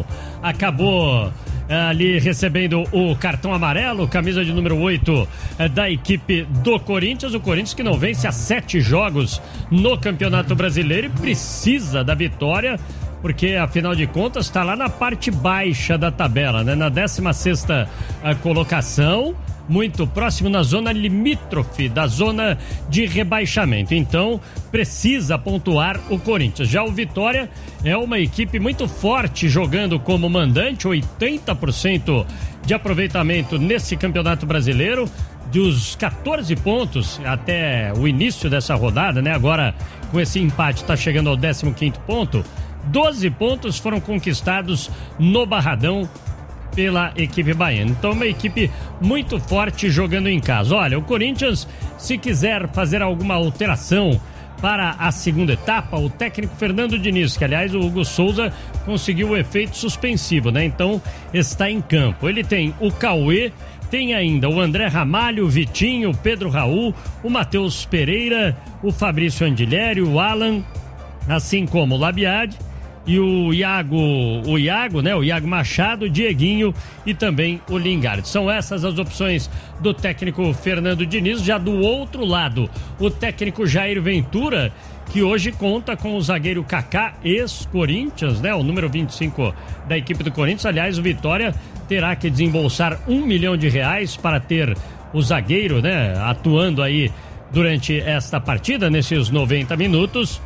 acabou ali recebendo o cartão amarelo, camisa de número oito da equipe do Corinthians. O Corinthians que não vence há sete jogos no Campeonato Brasileiro e precisa da vitória, porque afinal de contas está lá na parte baixa da tabela, né? Na décima sexta colocação, muito próximo, na zona limítrofe da zona de rebaixamento. Então precisa pontuar o Corinthians. Já o Vitória é uma equipe muito forte jogando como mandante, oitenta por cento de aproveitamento nesse Campeonato Brasileiro. Dos quatorze pontos até o início dessa rodada, né? Agora com esse empate está chegando ao décimo quinto ponto. doze pontos foram conquistados no Barradão pela equipe baiana. Então uma equipe muito forte jogando em casa. Olha, o Corinthians, se quiser fazer alguma alteração para a segunda etapa, o técnico Fernando Diniz, que aliás o Hugo Souza conseguiu o efeito suspensivo, né? Então está em campo. Ele tem o Cauê, tem ainda o André Ramalho, o Vitinho, o Pedro Raul, o Matheus Pereira, o Fabrício Andilhério, o Alan, assim como o Labiade, e o Iago, o Iago, né? O Iago Machado, o Dieguinho e também o Lingard. São essas as opções do técnico Fernando Diniz. Já do outro lado, o técnico Jair Ventura, que hoje conta com o zagueiro Kaká, ex-Corinthians, né? O número vinte e cinco da equipe do Corinthians. Aliás, o Vitória terá que desembolsar um milhão de reais para ter o zagueiro, né? Atuando aí durante esta partida, nesses noventa minutos.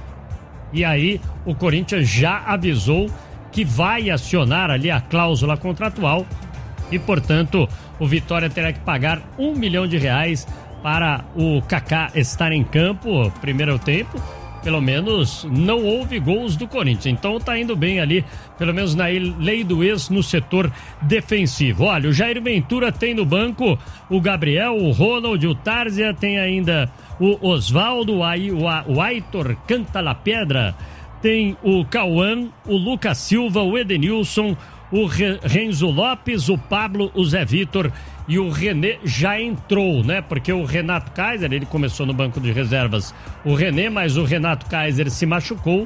E aí o Corinthians já avisou que vai acionar ali a cláusula contratual e, portanto, o Vitória terá que pagar um milhão de reais para o Kaká estar em campo. Primeiro tempo, pelo menos não houve gols do Corinthians, então tá indo bem ali, pelo menos na lei do ex no setor defensivo. Olha, o Jair Ventura tem no banco o Gabriel, o Ronald, o Tárzia, tem ainda o Osvaldo, o Aitor Cantalapedra, tem o Cauã, o Lucas Silva, o Edenilson, o Renzo Lopes, o Pablo, o Zé Vitor e o René já entrou, né? Porque o Renato Kaiser, ele começou no banco de reservas, o René, mas o Renato Kaiser se machucou,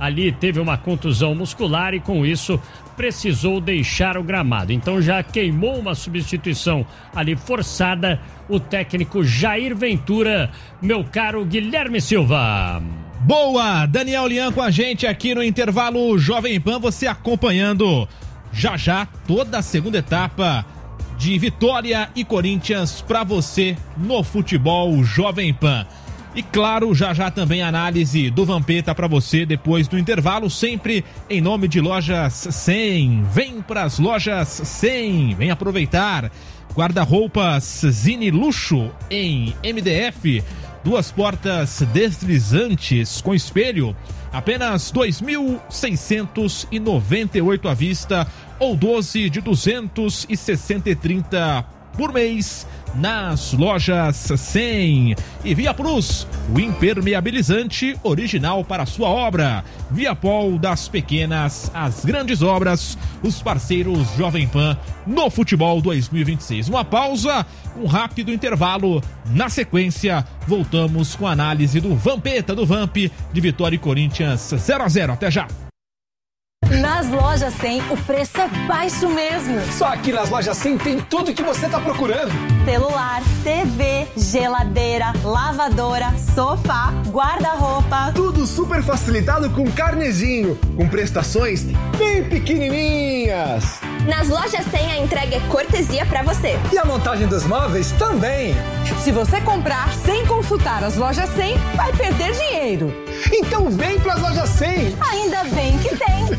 ali teve uma contusão muscular e com isso precisou deixar o gramado. Então já queimou uma substituição ali forçada o técnico Jair Ventura, meu caro Guilherme Silva. Boa! Daniel Lian com a gente aqui no intervalo Jovem Pan, você acompanhando já já toda a segunda etapa de Vitória e Corinthians para você no futebol Jovem Pan. E claro, já já também a análise do Vampeta para você depois do intervalo, sempre em nome de Lojas cem. Vem pras Lojas cem, vem aproveitar. Guarda-roupas Zine Luxo em M D F, duas portas deslizantes com espelho, apenas dois mil seiscentos e noventa e oito à vista ou doze de duzentos e sessenta e trinta por mês nas Lojas cem. E Via Plus, o impermeabilizante original para a sua obra. Viapol, das pequenas às grandes obras, os parceiros Jovem Pan no futebol dois mil e vinte e seis. Uma pausa, um rápido intervalo. Na sequência, voltamos com a análise do Vampeta, do Vamp, de Vitória e Corinthians zero a zero. Até já! Nas Lojas cem, o preço é baixo mesmo. Só aqui nas Lojas cem tem tudo o que você está procurando. Celular, T V, geladeira, lavadora, sofá, guarda-roupa. Tudo super facilitado com carnezinho, com prestações bem pequenininhas. Nas Lojas cem a entrega é cortesia para você. E a montagem dos móveis também. Se você comprar sem consultar as Lojas cem, vai perder dinheiro. Então vem para as Lojas cem. Ainda bem que tem.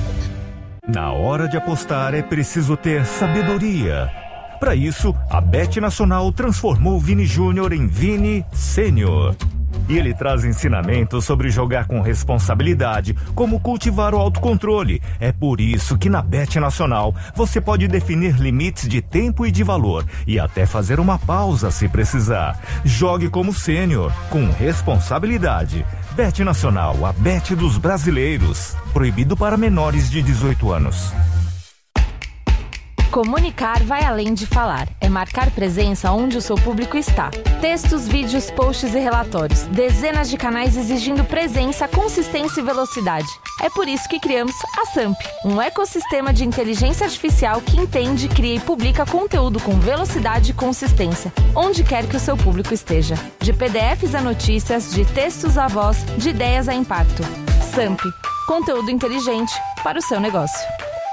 Na hora de apostar é preciso ter sabedoria. Para isso, a Bet Nacional transformou Vini Júnior em Vini Sênior. E ele traz ensinamentos sobre jogar com responsabilidade, como cultivar o autocontrole. É por isso que na Bet Nacional você pode definir limites de tempo e de valor e até fazer uma pausa se precisar. Jogue como sênior, com responsabilidade. Bet Nacional, a Bet dos brasileiros. Proibido para menores de dezoito anos. Comunicar vai além de falar. É marcar presença onde o seu público está. Textos, vídeos, posts e relatórios. Dezenas de canais exigindo presença, consistência e velocidade. É por isso que criamos a Samp, um ecossistema de inteligência artificial que entende, cria e publica conteúdo com velocidade e consistência, onde quer que o seu público esteja. De P D Fs a notícias, de textos a voz, de ideias a impacto. Samp, conteúdo inteligente para o seu negócio.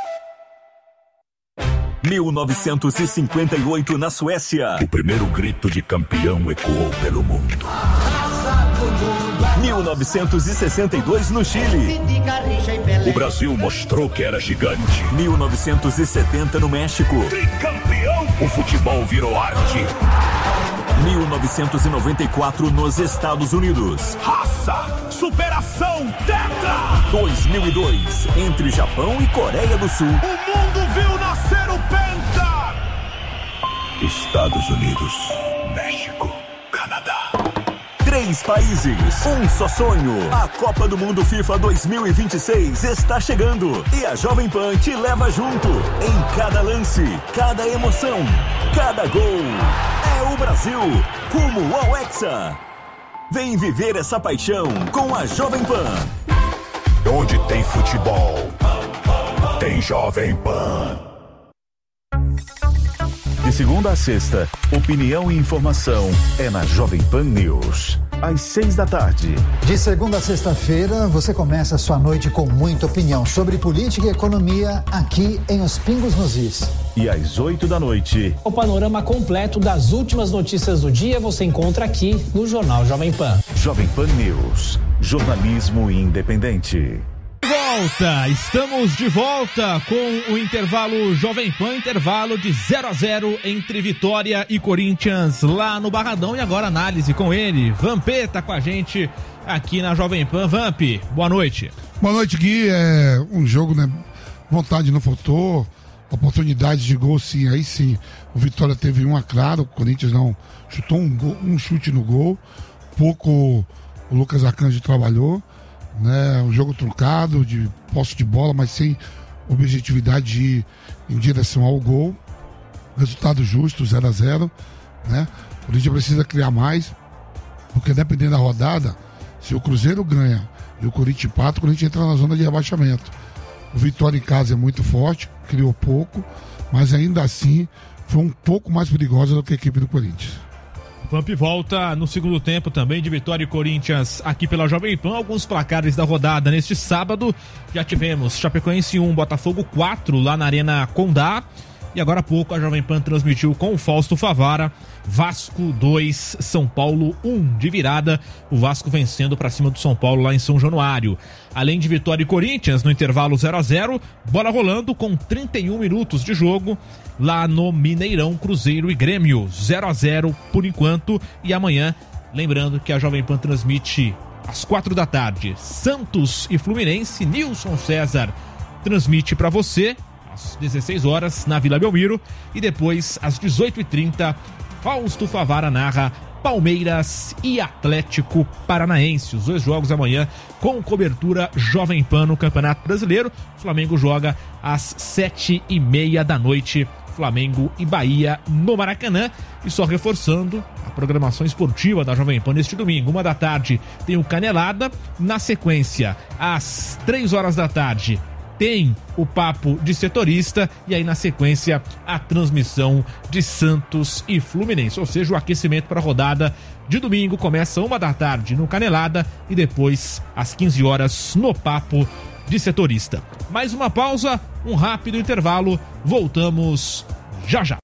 mil novecentos e cinquenta e oito na Suécia. O primeiro grito de campeão ecoou pelo mundo. mil novecentos e sessenta e dois no Chile. O Brasil mostrou que era gigante. mil novecentos e setenta no México. Tricampeão. O futebol virou arte. mil novecentos e noventa e quatro nos Estados Unidos. Raça, superação, tetra. dois mil e dois, entre Japão e Coreia do Sul. O mundo viu nascer o Penta. Estados Unidos, México, Canadá. Três países, um só sonho. A Copa do Mundo FIFA dois mil e vinte e seis está chegando e a Jovem Pan te leva junto. Em cada lance, cada emoção, cada gol. É o Brasil, rumo ao Hexa. Vem viver essa paixão com a Jovem Pan. Onde tem futebol, tem Jovem Pan. De segunda a sexta, opinião e informação é na Jovem Pan News. Às seis da tarde. De segunda a sexta-feira, você começa a sua noite com muita opinião sobre política e economia aqui em Os Pingos nos Is. E às oito da noite. O panorama completo das últimas notícias do dia você encontra aqui no Jornal Jovem Pan. Jovem Pan News. Jornalismo independente. Volta, estamos de volta com o intervalo Jovem Pan, intervalo de zero a zero entre Vitória e Corinthians lá no Barradão. E agora análise com ele, Vampeta com a gente aqui na Jovem Pan. Vamp, boa noite. Boa noite, Gui. É um jogo, né? Vontade não faltou, oportunidade de gol sim, aí sim. O Vitória teve uma, claro, o Corinthians não chutou um, gol, um chute no gol, pouco o Lucas Arcanjo trabalhou. Né, um jogo truncado, de posse de bola, mas sem objetividade de ir em direção ao gol. Resultado justo, zero a zero. Né? O Corinthians precisa criar mais, porque dependendo da rodada, se o Cruzeiro ganha e o Corinthians empata, o Corinthians entra na zona de rebaixamento. O Vitória em casa é muito forte, criou pouco, mas ainda assim foi um pouco mais perigosa do que a equipe do Corinthians. Vamp volta no segundo tempo também de Vitória e Corinthians aqui pela Jovem Pan. Alguns placares da rodada neste sábado. Já tivemos Chapecoense um, Botafogo quatro lá na Arena Condá. E agora há pouco a Jovem Pan transmitiu com o Fausto Favara Vasco dois, São Paulo um de virada. O Vasco vencendo para cima do São Paulo lá em São Januário. Além de Vitória e Corinthians no intervalo zero a zero, bola rolando com trinta e um minutos de jogo lá no Mineirão, Cruzeiro e Grêmio zero a zero por enquanto. E amanhã, lembrando que a Jovem Pan transmite às quatro da tarde Santos e Fluminense. Nilson César transmite para você às dezesseis horas na Vila Belmiro, e depois às dezoito e trinta Fausto Favara narra Palmeiras e Atlético Paranaense. Os dois jogos amanhã com cobertura Jovem Pan no Campeonato Brasileiro. O Flamengo joga às sete e meia da noite, Flamengo e Bahia no Maracanã. E só reforçando a programação esportiva da Jovem Pan neste domingo, uma da tarde tem o Canelada. Na sequência, às três horas da tarde tem o Papo de Setorista, e aí na sequência a transmissão de Santos e Fluminense, ou seja, o aquecimento para a rodada de domingo começa uma da tarde no Canelada e depois às quinze horas no Papo de Setorista. Mais uma pausa, um rápido intervalo, voltamos já já.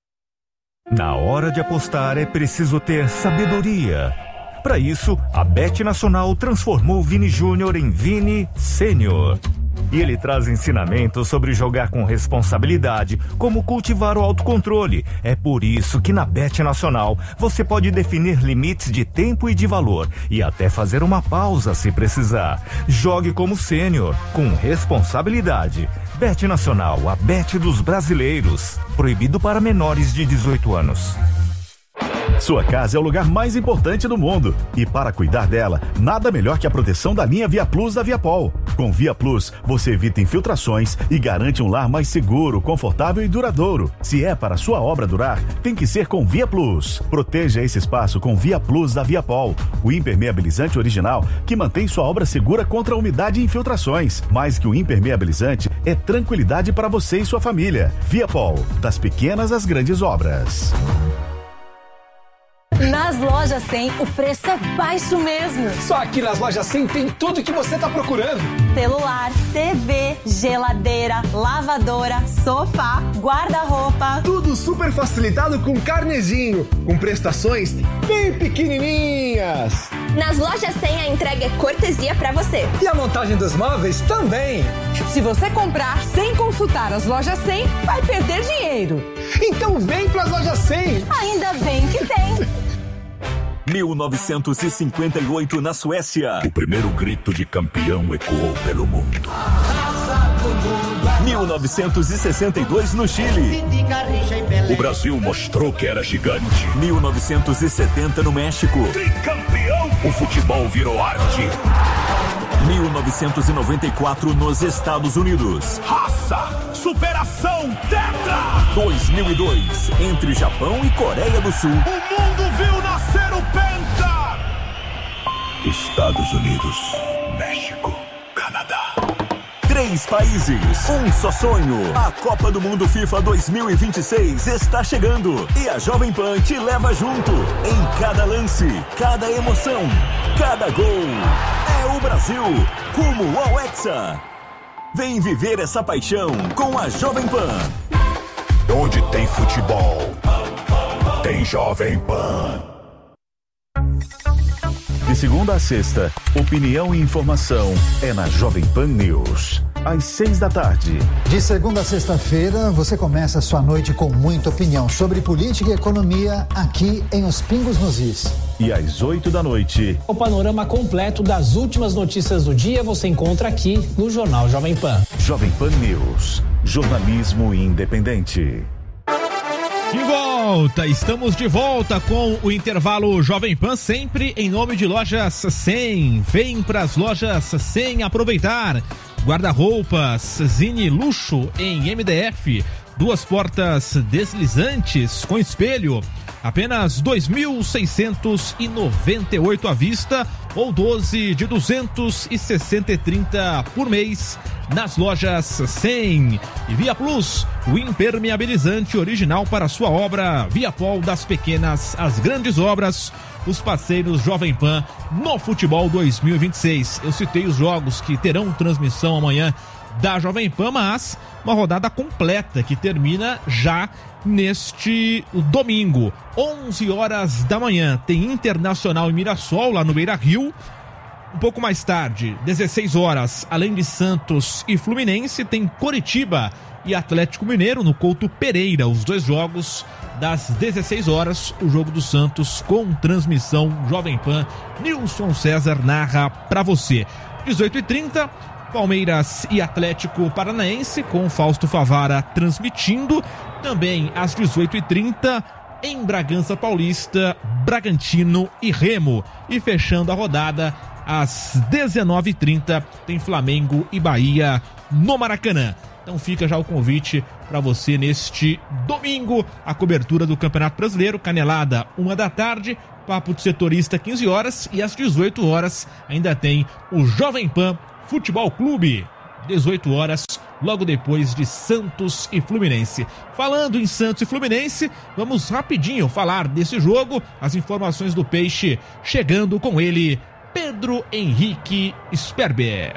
Na hora de apostar é preciso ter sabedoria. Para isso, a Bet Nacional transformou Vini Júnior em Vini Sênior. E ele traz ensinamentos sobre jogar com responsabilidade, como cultivar o autocontrole. É por isso que na Bet Nacional você pode definir limites de tempo e de valor, e até fazer uma pausa se precisar. Jogue como sênior, com responsabilidade. Bet Nacional, a Bet dos brasileiros. Proibido para menores de dezoito anos. Sua casa é o lugar mais importante do mundo, e para cuidar dela, nada melhor que a proteção da linha Via Plus da Viapol. Com Via Plus, você evita infiltrações e garante um lar mais seguro, confortável e duradouro. Se é para sua obra durar, tem que ser com Via Plus. Proteja esse espaço com Via Plus da Viapol, o impermeabilizante original que mantém sua obra segura contra a umidade e infiltrações. Mais que o impermeabilizante, é tranquilidade para você e sua família. Viapol, das pequenas às grandes obras. Nas Lojas cem, o preço é baixo mesmo. Só aqui nas Lojas cem tem tudo que você tá procurando. Celular, T V, geladeira, lavadora, sofá, guarda-roupa. Tudo super facilitado com carnezinho, com prestações bem pequenininhas. Nas Lojas cem, a entrega é cortesia pra você. E a montagem dos móveis também. Se você comprar sem consultar as Lojas cem, vai perder dinheiro. Então vem pras Lojas cem. Ainda bem que tem. mil novecentos e cinquenta e oito na Suécia. O primeiro grito de campeão ecoou pelo mundo. mil novecentos e sessenta e dois no Chile. O Brasil mostrou que era gigante. mil novecentos e setenta no México. Tricampeão! O futebol virou arte. mil novecentos e noventa e quatro nos Estados Unidos. Raça, superação, tetra! dois mil e dois, entre Japão e Coreia do Sul. O mundo viu nascer o Penta! Estados Unidos, México, Canadá. Três países, um só sonho. A Copa do Mundo FIFA dois mil e vinte e seis está chegando e a Jovem Pan te leva junto. Em cada lance, cada emoção, cada gol. É o Brasil, rumo ao Hexa. Vem viver essa paixão com a Jovem Pan. Onde tem futebol, tem Jovem Pan. De segunda a sexta, opinião e informação é na Jovem Pan News, às seis da tarde. De segunda a sexta-feira, você começa a sua noite com muita opinião sobre política e economia aqui em Os Pingos nos Is. E às oito da noite, o panorama completo das últimas notícias do dia você encontra aqui no Jornal Jovem Pan. Jovem Pan News, jornalismo independente. De volta, estamos de volta com o intervalo Jovem Pan, sempre em nome de Lojas cem. Vem pras Lojas cem aproveitar. Guarda-roupas Zine Luxo em M D F Duas portas deslizantes com espelho, apenas dois mil seiscentos e noventa e oito à vista ou doze de duzentos e sessenta e trinta por mês nas lojas cem. E Via Plus, o impermeabilizante original para sua obra. Viapol, das pequenas às grandes obras, os parceiros Jovem Pan no Futebol dois mil e vinte e seis. Eu citei os jogos que terão transmissão amanhã da Jovem Pan, mas uma rodada completa que termina já neste domingo. onze horas da manhã tem Internacional e Mirassol lá no Beira-Rio. Um pouco mais tarde, dezesseis horas, além de Santos e Fluminense, tem Coritiba e Atlético Mineiro no Couto Pereira. Os dois jogos das dezesseis horas, o jogo do Santos com transmissão Jovem Pan. Nilson César narra pra você. dezoito e trinta, Palmeiras e Atlético Paranaense com Fausto Favara transmitindo. Também às dezoito e trinta, em Bragança Paulista, Bragantino e Remo. E fechando a rodada, às dezenove e trinta, tem Flamengo e Bahia no Maracanã. Então fica já o convite para você neste domingo, a cobertura do Campeonato Brasileiro. Canelada, uma da tarde, Papo de Setorista, quinze horas, e às dezoito horas ainda tem o Jovem Pan Futebol Clube, dezoito horas, logo depois de Santos e Fluminense. Falando em Santos e Fluminense, vamos rapidinho falar desse jogo, as informações do Peixe chegando com ele, Pedro Henrique Sperber.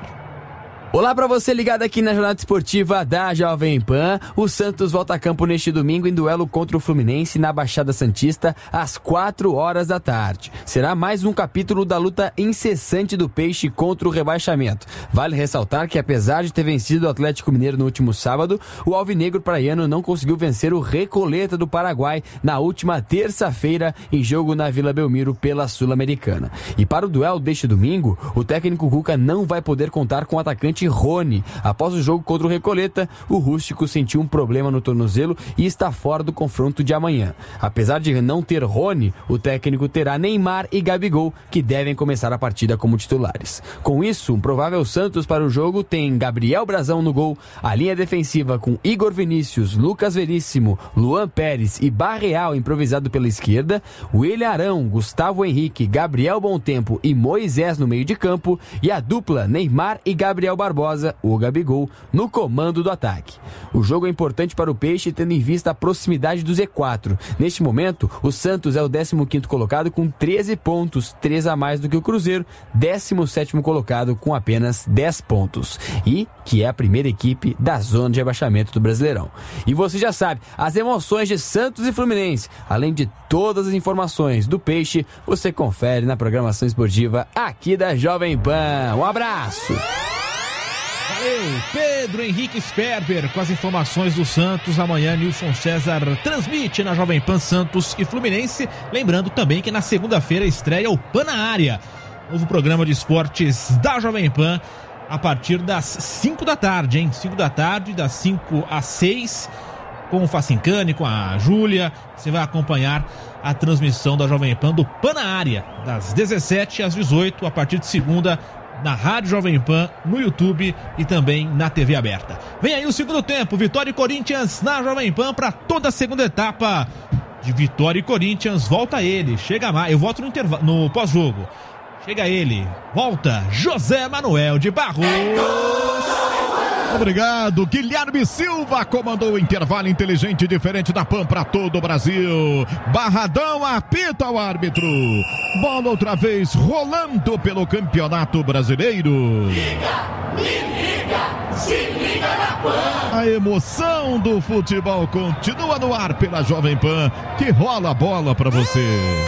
Olá para você ligado aqui na Jornada Esportiva da Jovem Pan. O Santos volta a campo neste domingo em duelo contra o Fluminense na Baixada Santista às quatro horas da tarde. Será mais um capítulo da luta incessante do Peixe contra o rebaixamento. Vale ressaltar que apesar de ter vencido o Atlético Mineiro no último sábado, o alvinegro praiano não conseguiu vencer o Recoleta do Paraguai na última terça-feira em jogo na Vila Belmiro pela Sul-Americana. E para o duelo deste domingo, o técnico Cuca não vai poder contar com o atacante Rony. Após o jogo contra o Recoleta, o rústico sentiu um problema no tornozelo e está fora do confronto de amanhã. Apesar de não ter Rony, o técnico terá Neymar e Gabigol, que devem começar a partida como titulares. Com isso, um provável Santos para o jogo tem Gabriel Brazão no gol, a linha defensiva com Igor Vinícius, Lucas Veríssimo, Luan Pérez e Barreal improvisado pela esquerda, William Arão, Gustavo Henrique, Gabriel Bontempo e Moisés no meio de campo, e a dupla Neymar e Gabriel Barbosa Barbosa, o Gabigol, no comando do ataque. O jogo é importante para o Peixe, tendo em vista a proximidade do Z quatro. Neste momento, o Santos é o décimo quinto colocado com treze pontos, três a mais do que o Cruzeiro, décimo sétimo colocado com apenas dez pontos, e que é a primeira equipe da zona de rebaixamento do Brasileirão. E você já sabe, as emoções de Santos e Fluminense, além de todas as informações do Peixe, você confere na programação esportiva aqui da Jovem Pan. Um abraço! Valeu, Pedro Henrique Sperber com as informações do Santos. Amanhã Nilson César transmite na Jovem Pan Santos e Fluminense. Lembrando também que na segunda-feira estreia o Pan na Área, novo programa de esportes da Jovem Pan, a partir das cinco da tarde, hein? cinco da tarde, das cinco às seis, com o Facincani, com a Júlia. Você vai acompanhar a transmissão da Jovem Pan do Pan na Área, das dezessete às dezoito, a partir de segunda, na Rádio Jovem Pan, no YouTube e também na T V aberta. Vem aí o segundo tempo, Vitória e Corinthians na Jovem Pan para toda a segunda etapa de Vitória e Corinthians. Volta ele, chega mais, eu volto no, intervalo, no pós-jogo. Chega ele, volta José Manuel de Barros. Obrigado, Guilherme Silva comandou o intervalo inteligente e diferente da Pan para todo o Brasil. Barradão apita o árbitro. Bola outra vez rolando pelo Campeonato Brasileiro. Liga, liga, se liga na Pan. A emoção do futebol continua no ar pela Jovem Pan, que rola a bola para você.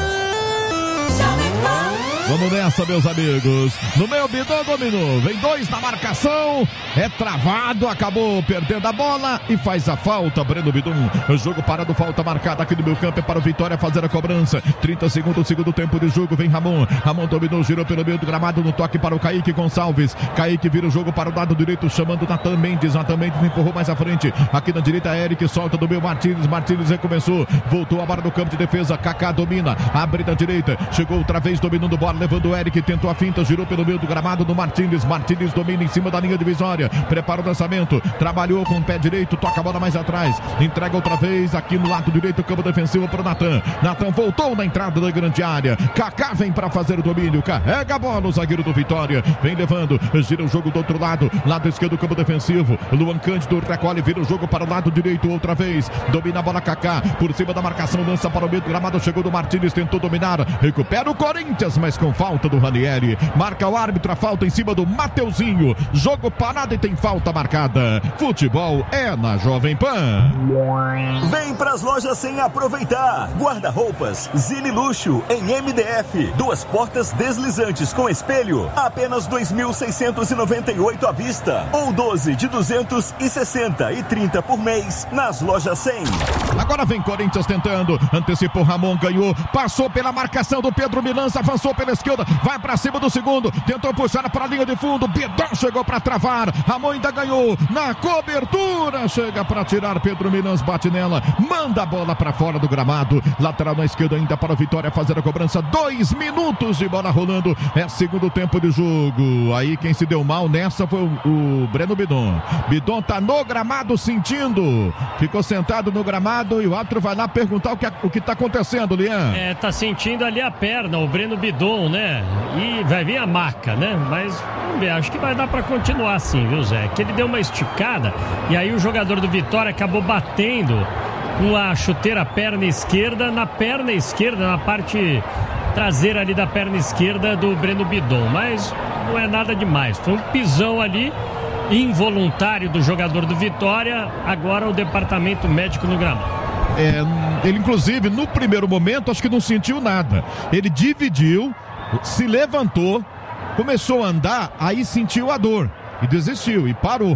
Vamos nessa, meus amigos. No meio, Bidon dominou. Vem dois na marcação. É travado, acabou perdendo a bola e faz a falta, Breno Bidon. O jogo parado, falta marcada aqui no meio campo. É para o Vitória fazer a cobrança. trinta segundos, segundo tempo de jogo. Vem Ramon. Ramon dominou, girou pelo meio do gramado. No toque para o Kaique Gonçalves. Kaique vira o jogo para o lado direito, chamando Natan Mendes. Natan Mendes empurrou mais à frente. Aqui na direita, Eric solta do meio. Martins. Martins recomeçou. Voltou a bola no campo de defesa. Kaká domina. Abre da direita. Chegou outra vez, dominando o bola. bola, levando o Eric, tentou a finta, girou pelo meio do gramado do Martins. Martins domina em cima da linha divisória, prepara o lançamento, trabalhou com o pé direito, toca a bola mais atrás, entrega outra vez aqui no lado direito, campo defensivo para o Natan. Natan voltou na entrada da grande área. Kaká vem para fazer o domínio, carrega a bola o zagueiro do Vitória, vem levando, gira o jogo do outro lado, lado esquerdo do campo defensivo. Luan Cândido recolhe, vira o jogo para o lado direito outra vez, domina a bola Kaká, por cima da marcação, lança para o meio do gramado, chegou do Martins, tentou dominar, recupera o Corinthians, mas com falta do Ranieri, marca o árbitro, a falta em cima do Mateuzinho, jogo parado e tem falta marcada. Futebol é na Jovem Pan. Vem pras lojas sem aproveitar. Guarda-roupas Zine Luxo em M D F, duas portas deslizantes com espelho, apenas dois mil seiscentos e noventa e oito à vista, ou doze de duzentos e sessenta e trinta por mês nas lojas cem. Agora vem Corinthians tentando, antecipou Ramon, ganhou, passou pela marcação do Pedro Milança, avançou pela esquerda, vai pra cima do segundo, tentou puxar para a linha de fundo, Bidon chegou para travar, Ramon ainda ganhou, na cobertura, chega para tirar, Pedro Milança bate nela, manda a bola para fora do gramado, lateral na esquerda ainda para o Vitória fazer a cobrança, dois minutos de bola rolando, é segundo tempo de jogo, aí quem se deu mal nessa foi o, o Breno Bidon, Bidon tá no gramado sentindo, ficou sentado no gramado e o árbitro vai lá perguntar o que, o que tá acontecendo, Lian. É, tá sentindo ali a perna, o Breno Bidon, né, e vai vir a maca, né, mas vamos ver, acho que vai dar pra continuar assim, viu, Zé, que ele deu uma esticada e aí o jogador do Vitória acabou batendo com a chuteira perna esquerda na perna esquerda, na parte traseira ali da perna esquerda do Breno Bidon, mas não é nada demais, foi um pisão ali involuntário do jogador do Vitória, agora o departamento médico no gramado. É, ele inclusive no primeiro momento acho que não sentiu nada, ele dividiu, se levantou, começou a andar, aí sentiu a dor e desistiu e parou.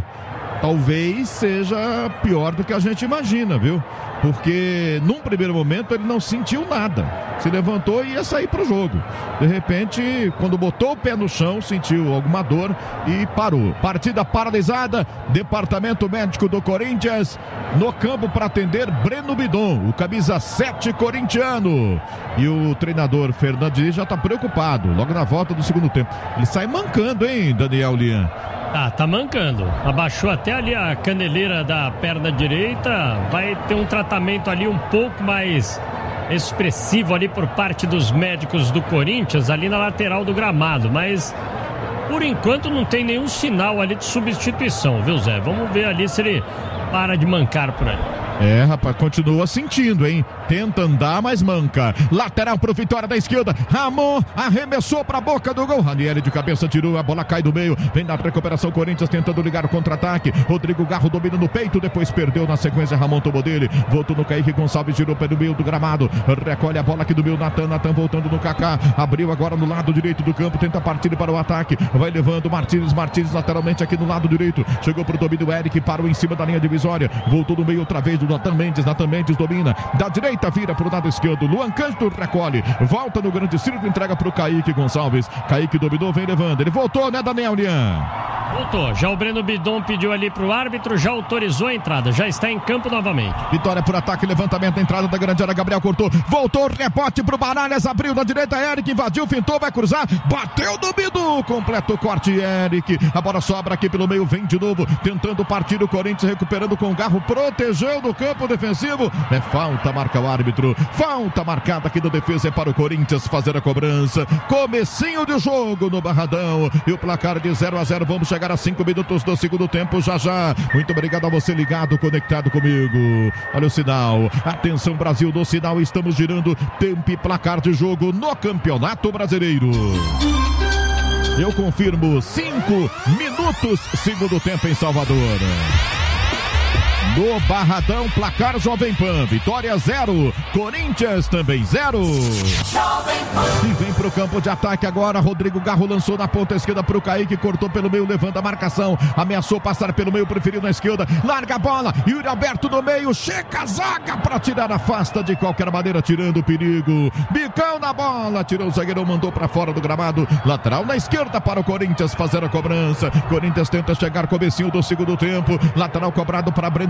Talvez seja pior do que a gente imagina, viu? Porque num primeiro momento ele não sentiu nada, se levantou e ia sair pro jogo. De repente, quando botou o pé no chão, sentiu alguma dor e parou. Partida paralisada, departamento médico do Corinthians no campo para atender Breno Bidon, o camisa sete corintiano. E o treinador Fernandinho já tá preocupado, logo na volta do segundo tempo. Ele sai mancando, hein, Daniel Lian? Ah, tá mancando. Abaixou até ali a caneleira da perna direita. Vai ter um tratamento ali um pouco mais expressivo ali por parte dos médicos do Corinthians, ali na lateral do gramado. Mas, por enquanto, não tem nenhum sinal ali de substituição, viu, Zé? Vamos ver ali se ele para de mancar por ali. É, rapaz, continua sentindo, hein? Tenta andar, mas manca. Lateral pro Vitória da esquerda. Ramon arremessou pra boca do gol. Ranieri de cabeça tirou, a bola cai do meio. Vem na recuperação, Corinthians tentando ligar o contra-ataque. Rodrigo Garro domina no peito, depois perdeu na sequência. Ramon tomou dele. Voltou no Kaique Gonçalves, girou pelo meio do gramado. Recolhe a bola aqui do meio, Natan. Natan voltando no Kaká. Abriu agora no lado direito do campo, tenta partir para o ataque. Vai levando Martins, Martins lateralmente aqui no lado direito. Chegou pro domínio, Eric parou em cima da linha divisória. Voltou no meio outra vez do Natan Mendes, Natan Mendes domina, da direita vira pro lado esquerdo, Luan Cândido recolhe, volta no grande círculo, entrega pro Kaique Gonçalves, Kaique dominou, vem levando, ele voltou, né, Daniel Lian? Voltou, já o Breno Bidon pediu ali pro árbitro, já autorizou a entrada, já está em campo novamente. Vitória por ataque, levantamento, entrada da grande área, Gabriel cortou, voltou, rebote pro Baralhas, abriu na direita, Eric invadiu, fintou, vai cruzar, bateu do Bidu, completo corte, Eric, a bola sobra aqui pelo meio, vem de novo, tentando partir o Corinthians, recuperando com o Garro, protegeu do campo defensivo, é falta, marca o árbitro, falta marcada aqui da defesa, é para o Corinthians fazer a cobrança, comecinho de jogo no Barradão, e o placar de zero a zero, vamos chegar a cinco minutos do segundo tempo, já já, muito obrigado a você ligado, conectado comigo, olha o sinal, atenção Brasil, no sinal estamos girando, tempo e placar de jogo no Campeonato Brasileiro. Eu confirmo, cinco minutos, segundo tempo em Salvador. No Barradão, placar Jovem Pan, Vitória zero, Corinthians também zero. E vem pro campo de ataque agora, Rodrigo Garro lançou na ponta esquerda pro Kaique, cortou pelo meio, levanta a marcação, ameaçou passar pelo meio, preferiu na esquerda, larga a bola, Yuri Alberto no meio, chega a zaga pra tirar, afasta de qualquer maneira, tirando o perigo, bicão na bola, tirou o zagueirão, mandou pra fora do gramado, lateral na esquerda para o Corinthians fazer a cobrança, Corinthians tenta chegar, comecinho do segundo tempo, lateral cobrado para Breno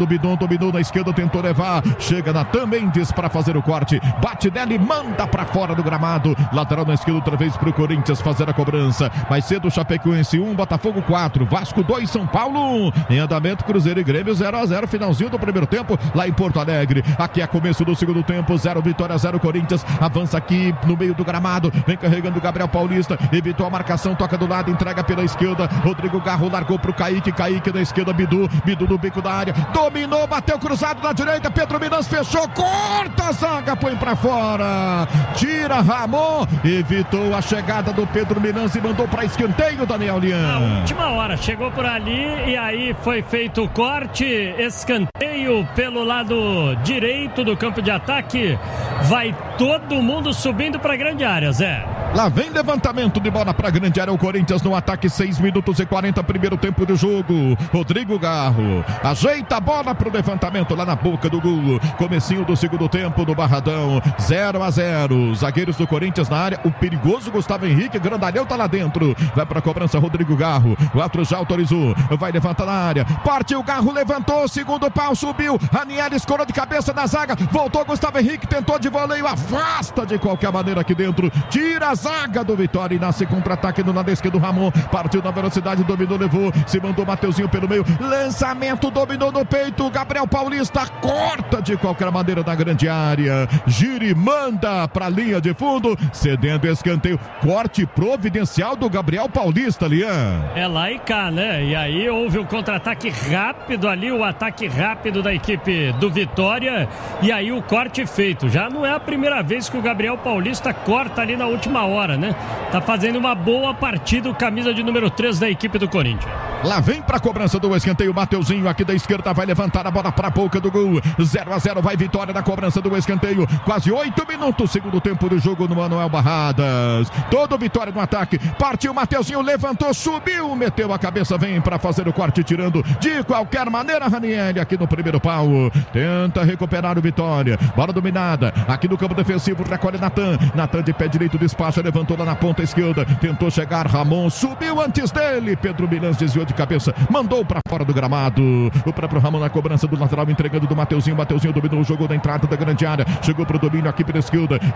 do Bidon, dominou na esquerda, tentou levar, chega Natan Mendes para fazer o corte, bate nela e manda para fora do gramado, lateral na esquerda outra vez para o Corinthians fazer a cobrança. Mais cedo Chapecoense um, Botafogo quatro, Vasco dois, São Paulo um, em andamento Cruzeiro e Grêmio zero a zero, finalzinho do primeiro tempo lá em Porto Alegre. Aqui é começo do segundo tempo, zero Vitória, zero Corinthians, avança aqui no meio do gramado, vem carregando o Gabriel Paulista, evitou a marcação, toca do lado, entrega pela esquerda, Rodrigo Garro largou pro Kaique, Kaique da esquerda, Bidu, Bidu no bico da área, dominou, bateu cruzado na direita, Pedro Minas fechou, corta a zaga, põe pra fora, tira Ramon, evitou a chegada do Pedro Minas e mandou pra escanteio, Daniel Lian. Na última hora, chegou por ali e aí foi feito o corte, escanteio pelo lado direito do campo de ataque, vai todo mundo subindo pra grande área, Zé. Lá vem levantamento de bola para grande área, o Corinthians no ataque, seis minutos e quarenta, primeiro tempo do jogo. Rodrigo Garro ajeita a bola para o levantamento lá na boca do gol. Comecinho do segundo tempo do Barradão, zero a zero. Zagueiros do Corinthians na área, o perigoso Gustavo Henrique, grandalhão tá lá dentro. Vai para a cobrança Rodrigo Garro, o outro já autorizou, vai levantar na área. Partiu, Garro levantou, segundo pau, subiu. Ranieri escorou de cabeça na zaga, voltou Gustavo Henrique, tentou de voleio, afasta de qualquer maneira aqui dentro, tira a zaga do Vitória e nasce contra-ataque no lado esquerdo. Ramon partiu na velocidade, dominou, levou, se mandou Mateuzinho pelo meio, lançamento, dominou no peito, Gabriel Paulista corta de qualquer maneira da grande área, gira e manda pra linha de fundo, cedendo escanteio, corte providencial do Gabriel Paulista, Lian. É lá e cá, né? E aí houve o contra-ataque rápido ali, o ataque rápido da equipe do Vitória, e aí o corte feito. Já não é a primeira vez que o Gabriel Paulista corta ali na última hora, né? Tá fazendo uma boa partida, o camisa de número três da equipe do Corinthians. Lá vem pra cobrança do escanteio, Mateuzinho aqui da esquerda vai levantar a bola pra boca do gol, zero a zero, vai Vitória na cobrança do escanteio, quase oito minutos, segundo tempo do jogo no Manuel Barradas, todo Vitória no ataque, partiu Mateuzinho, levantou, subiu, meteu a cabeça, vem pra fazer o corte, tirando de qualquer maneira Ranieri aqui no primeiro pau, tenta recuperar o Vitória, bola dominada, aqui no campo defensivo, recolhe Natan, Natan de pé direito, despacha, levantou lá na ponta esquerda, tentou chegar, Ramon subiu antes dele, Pedro Milans desviou de cabeça, mandou pra fora do gramado, o próprio Ramon na cobrança do lateral, entregando do Mateuzinho, Mateuzinho dominou o jogo da entrada da grande área, chegou pro domínio aqui pela esquerda,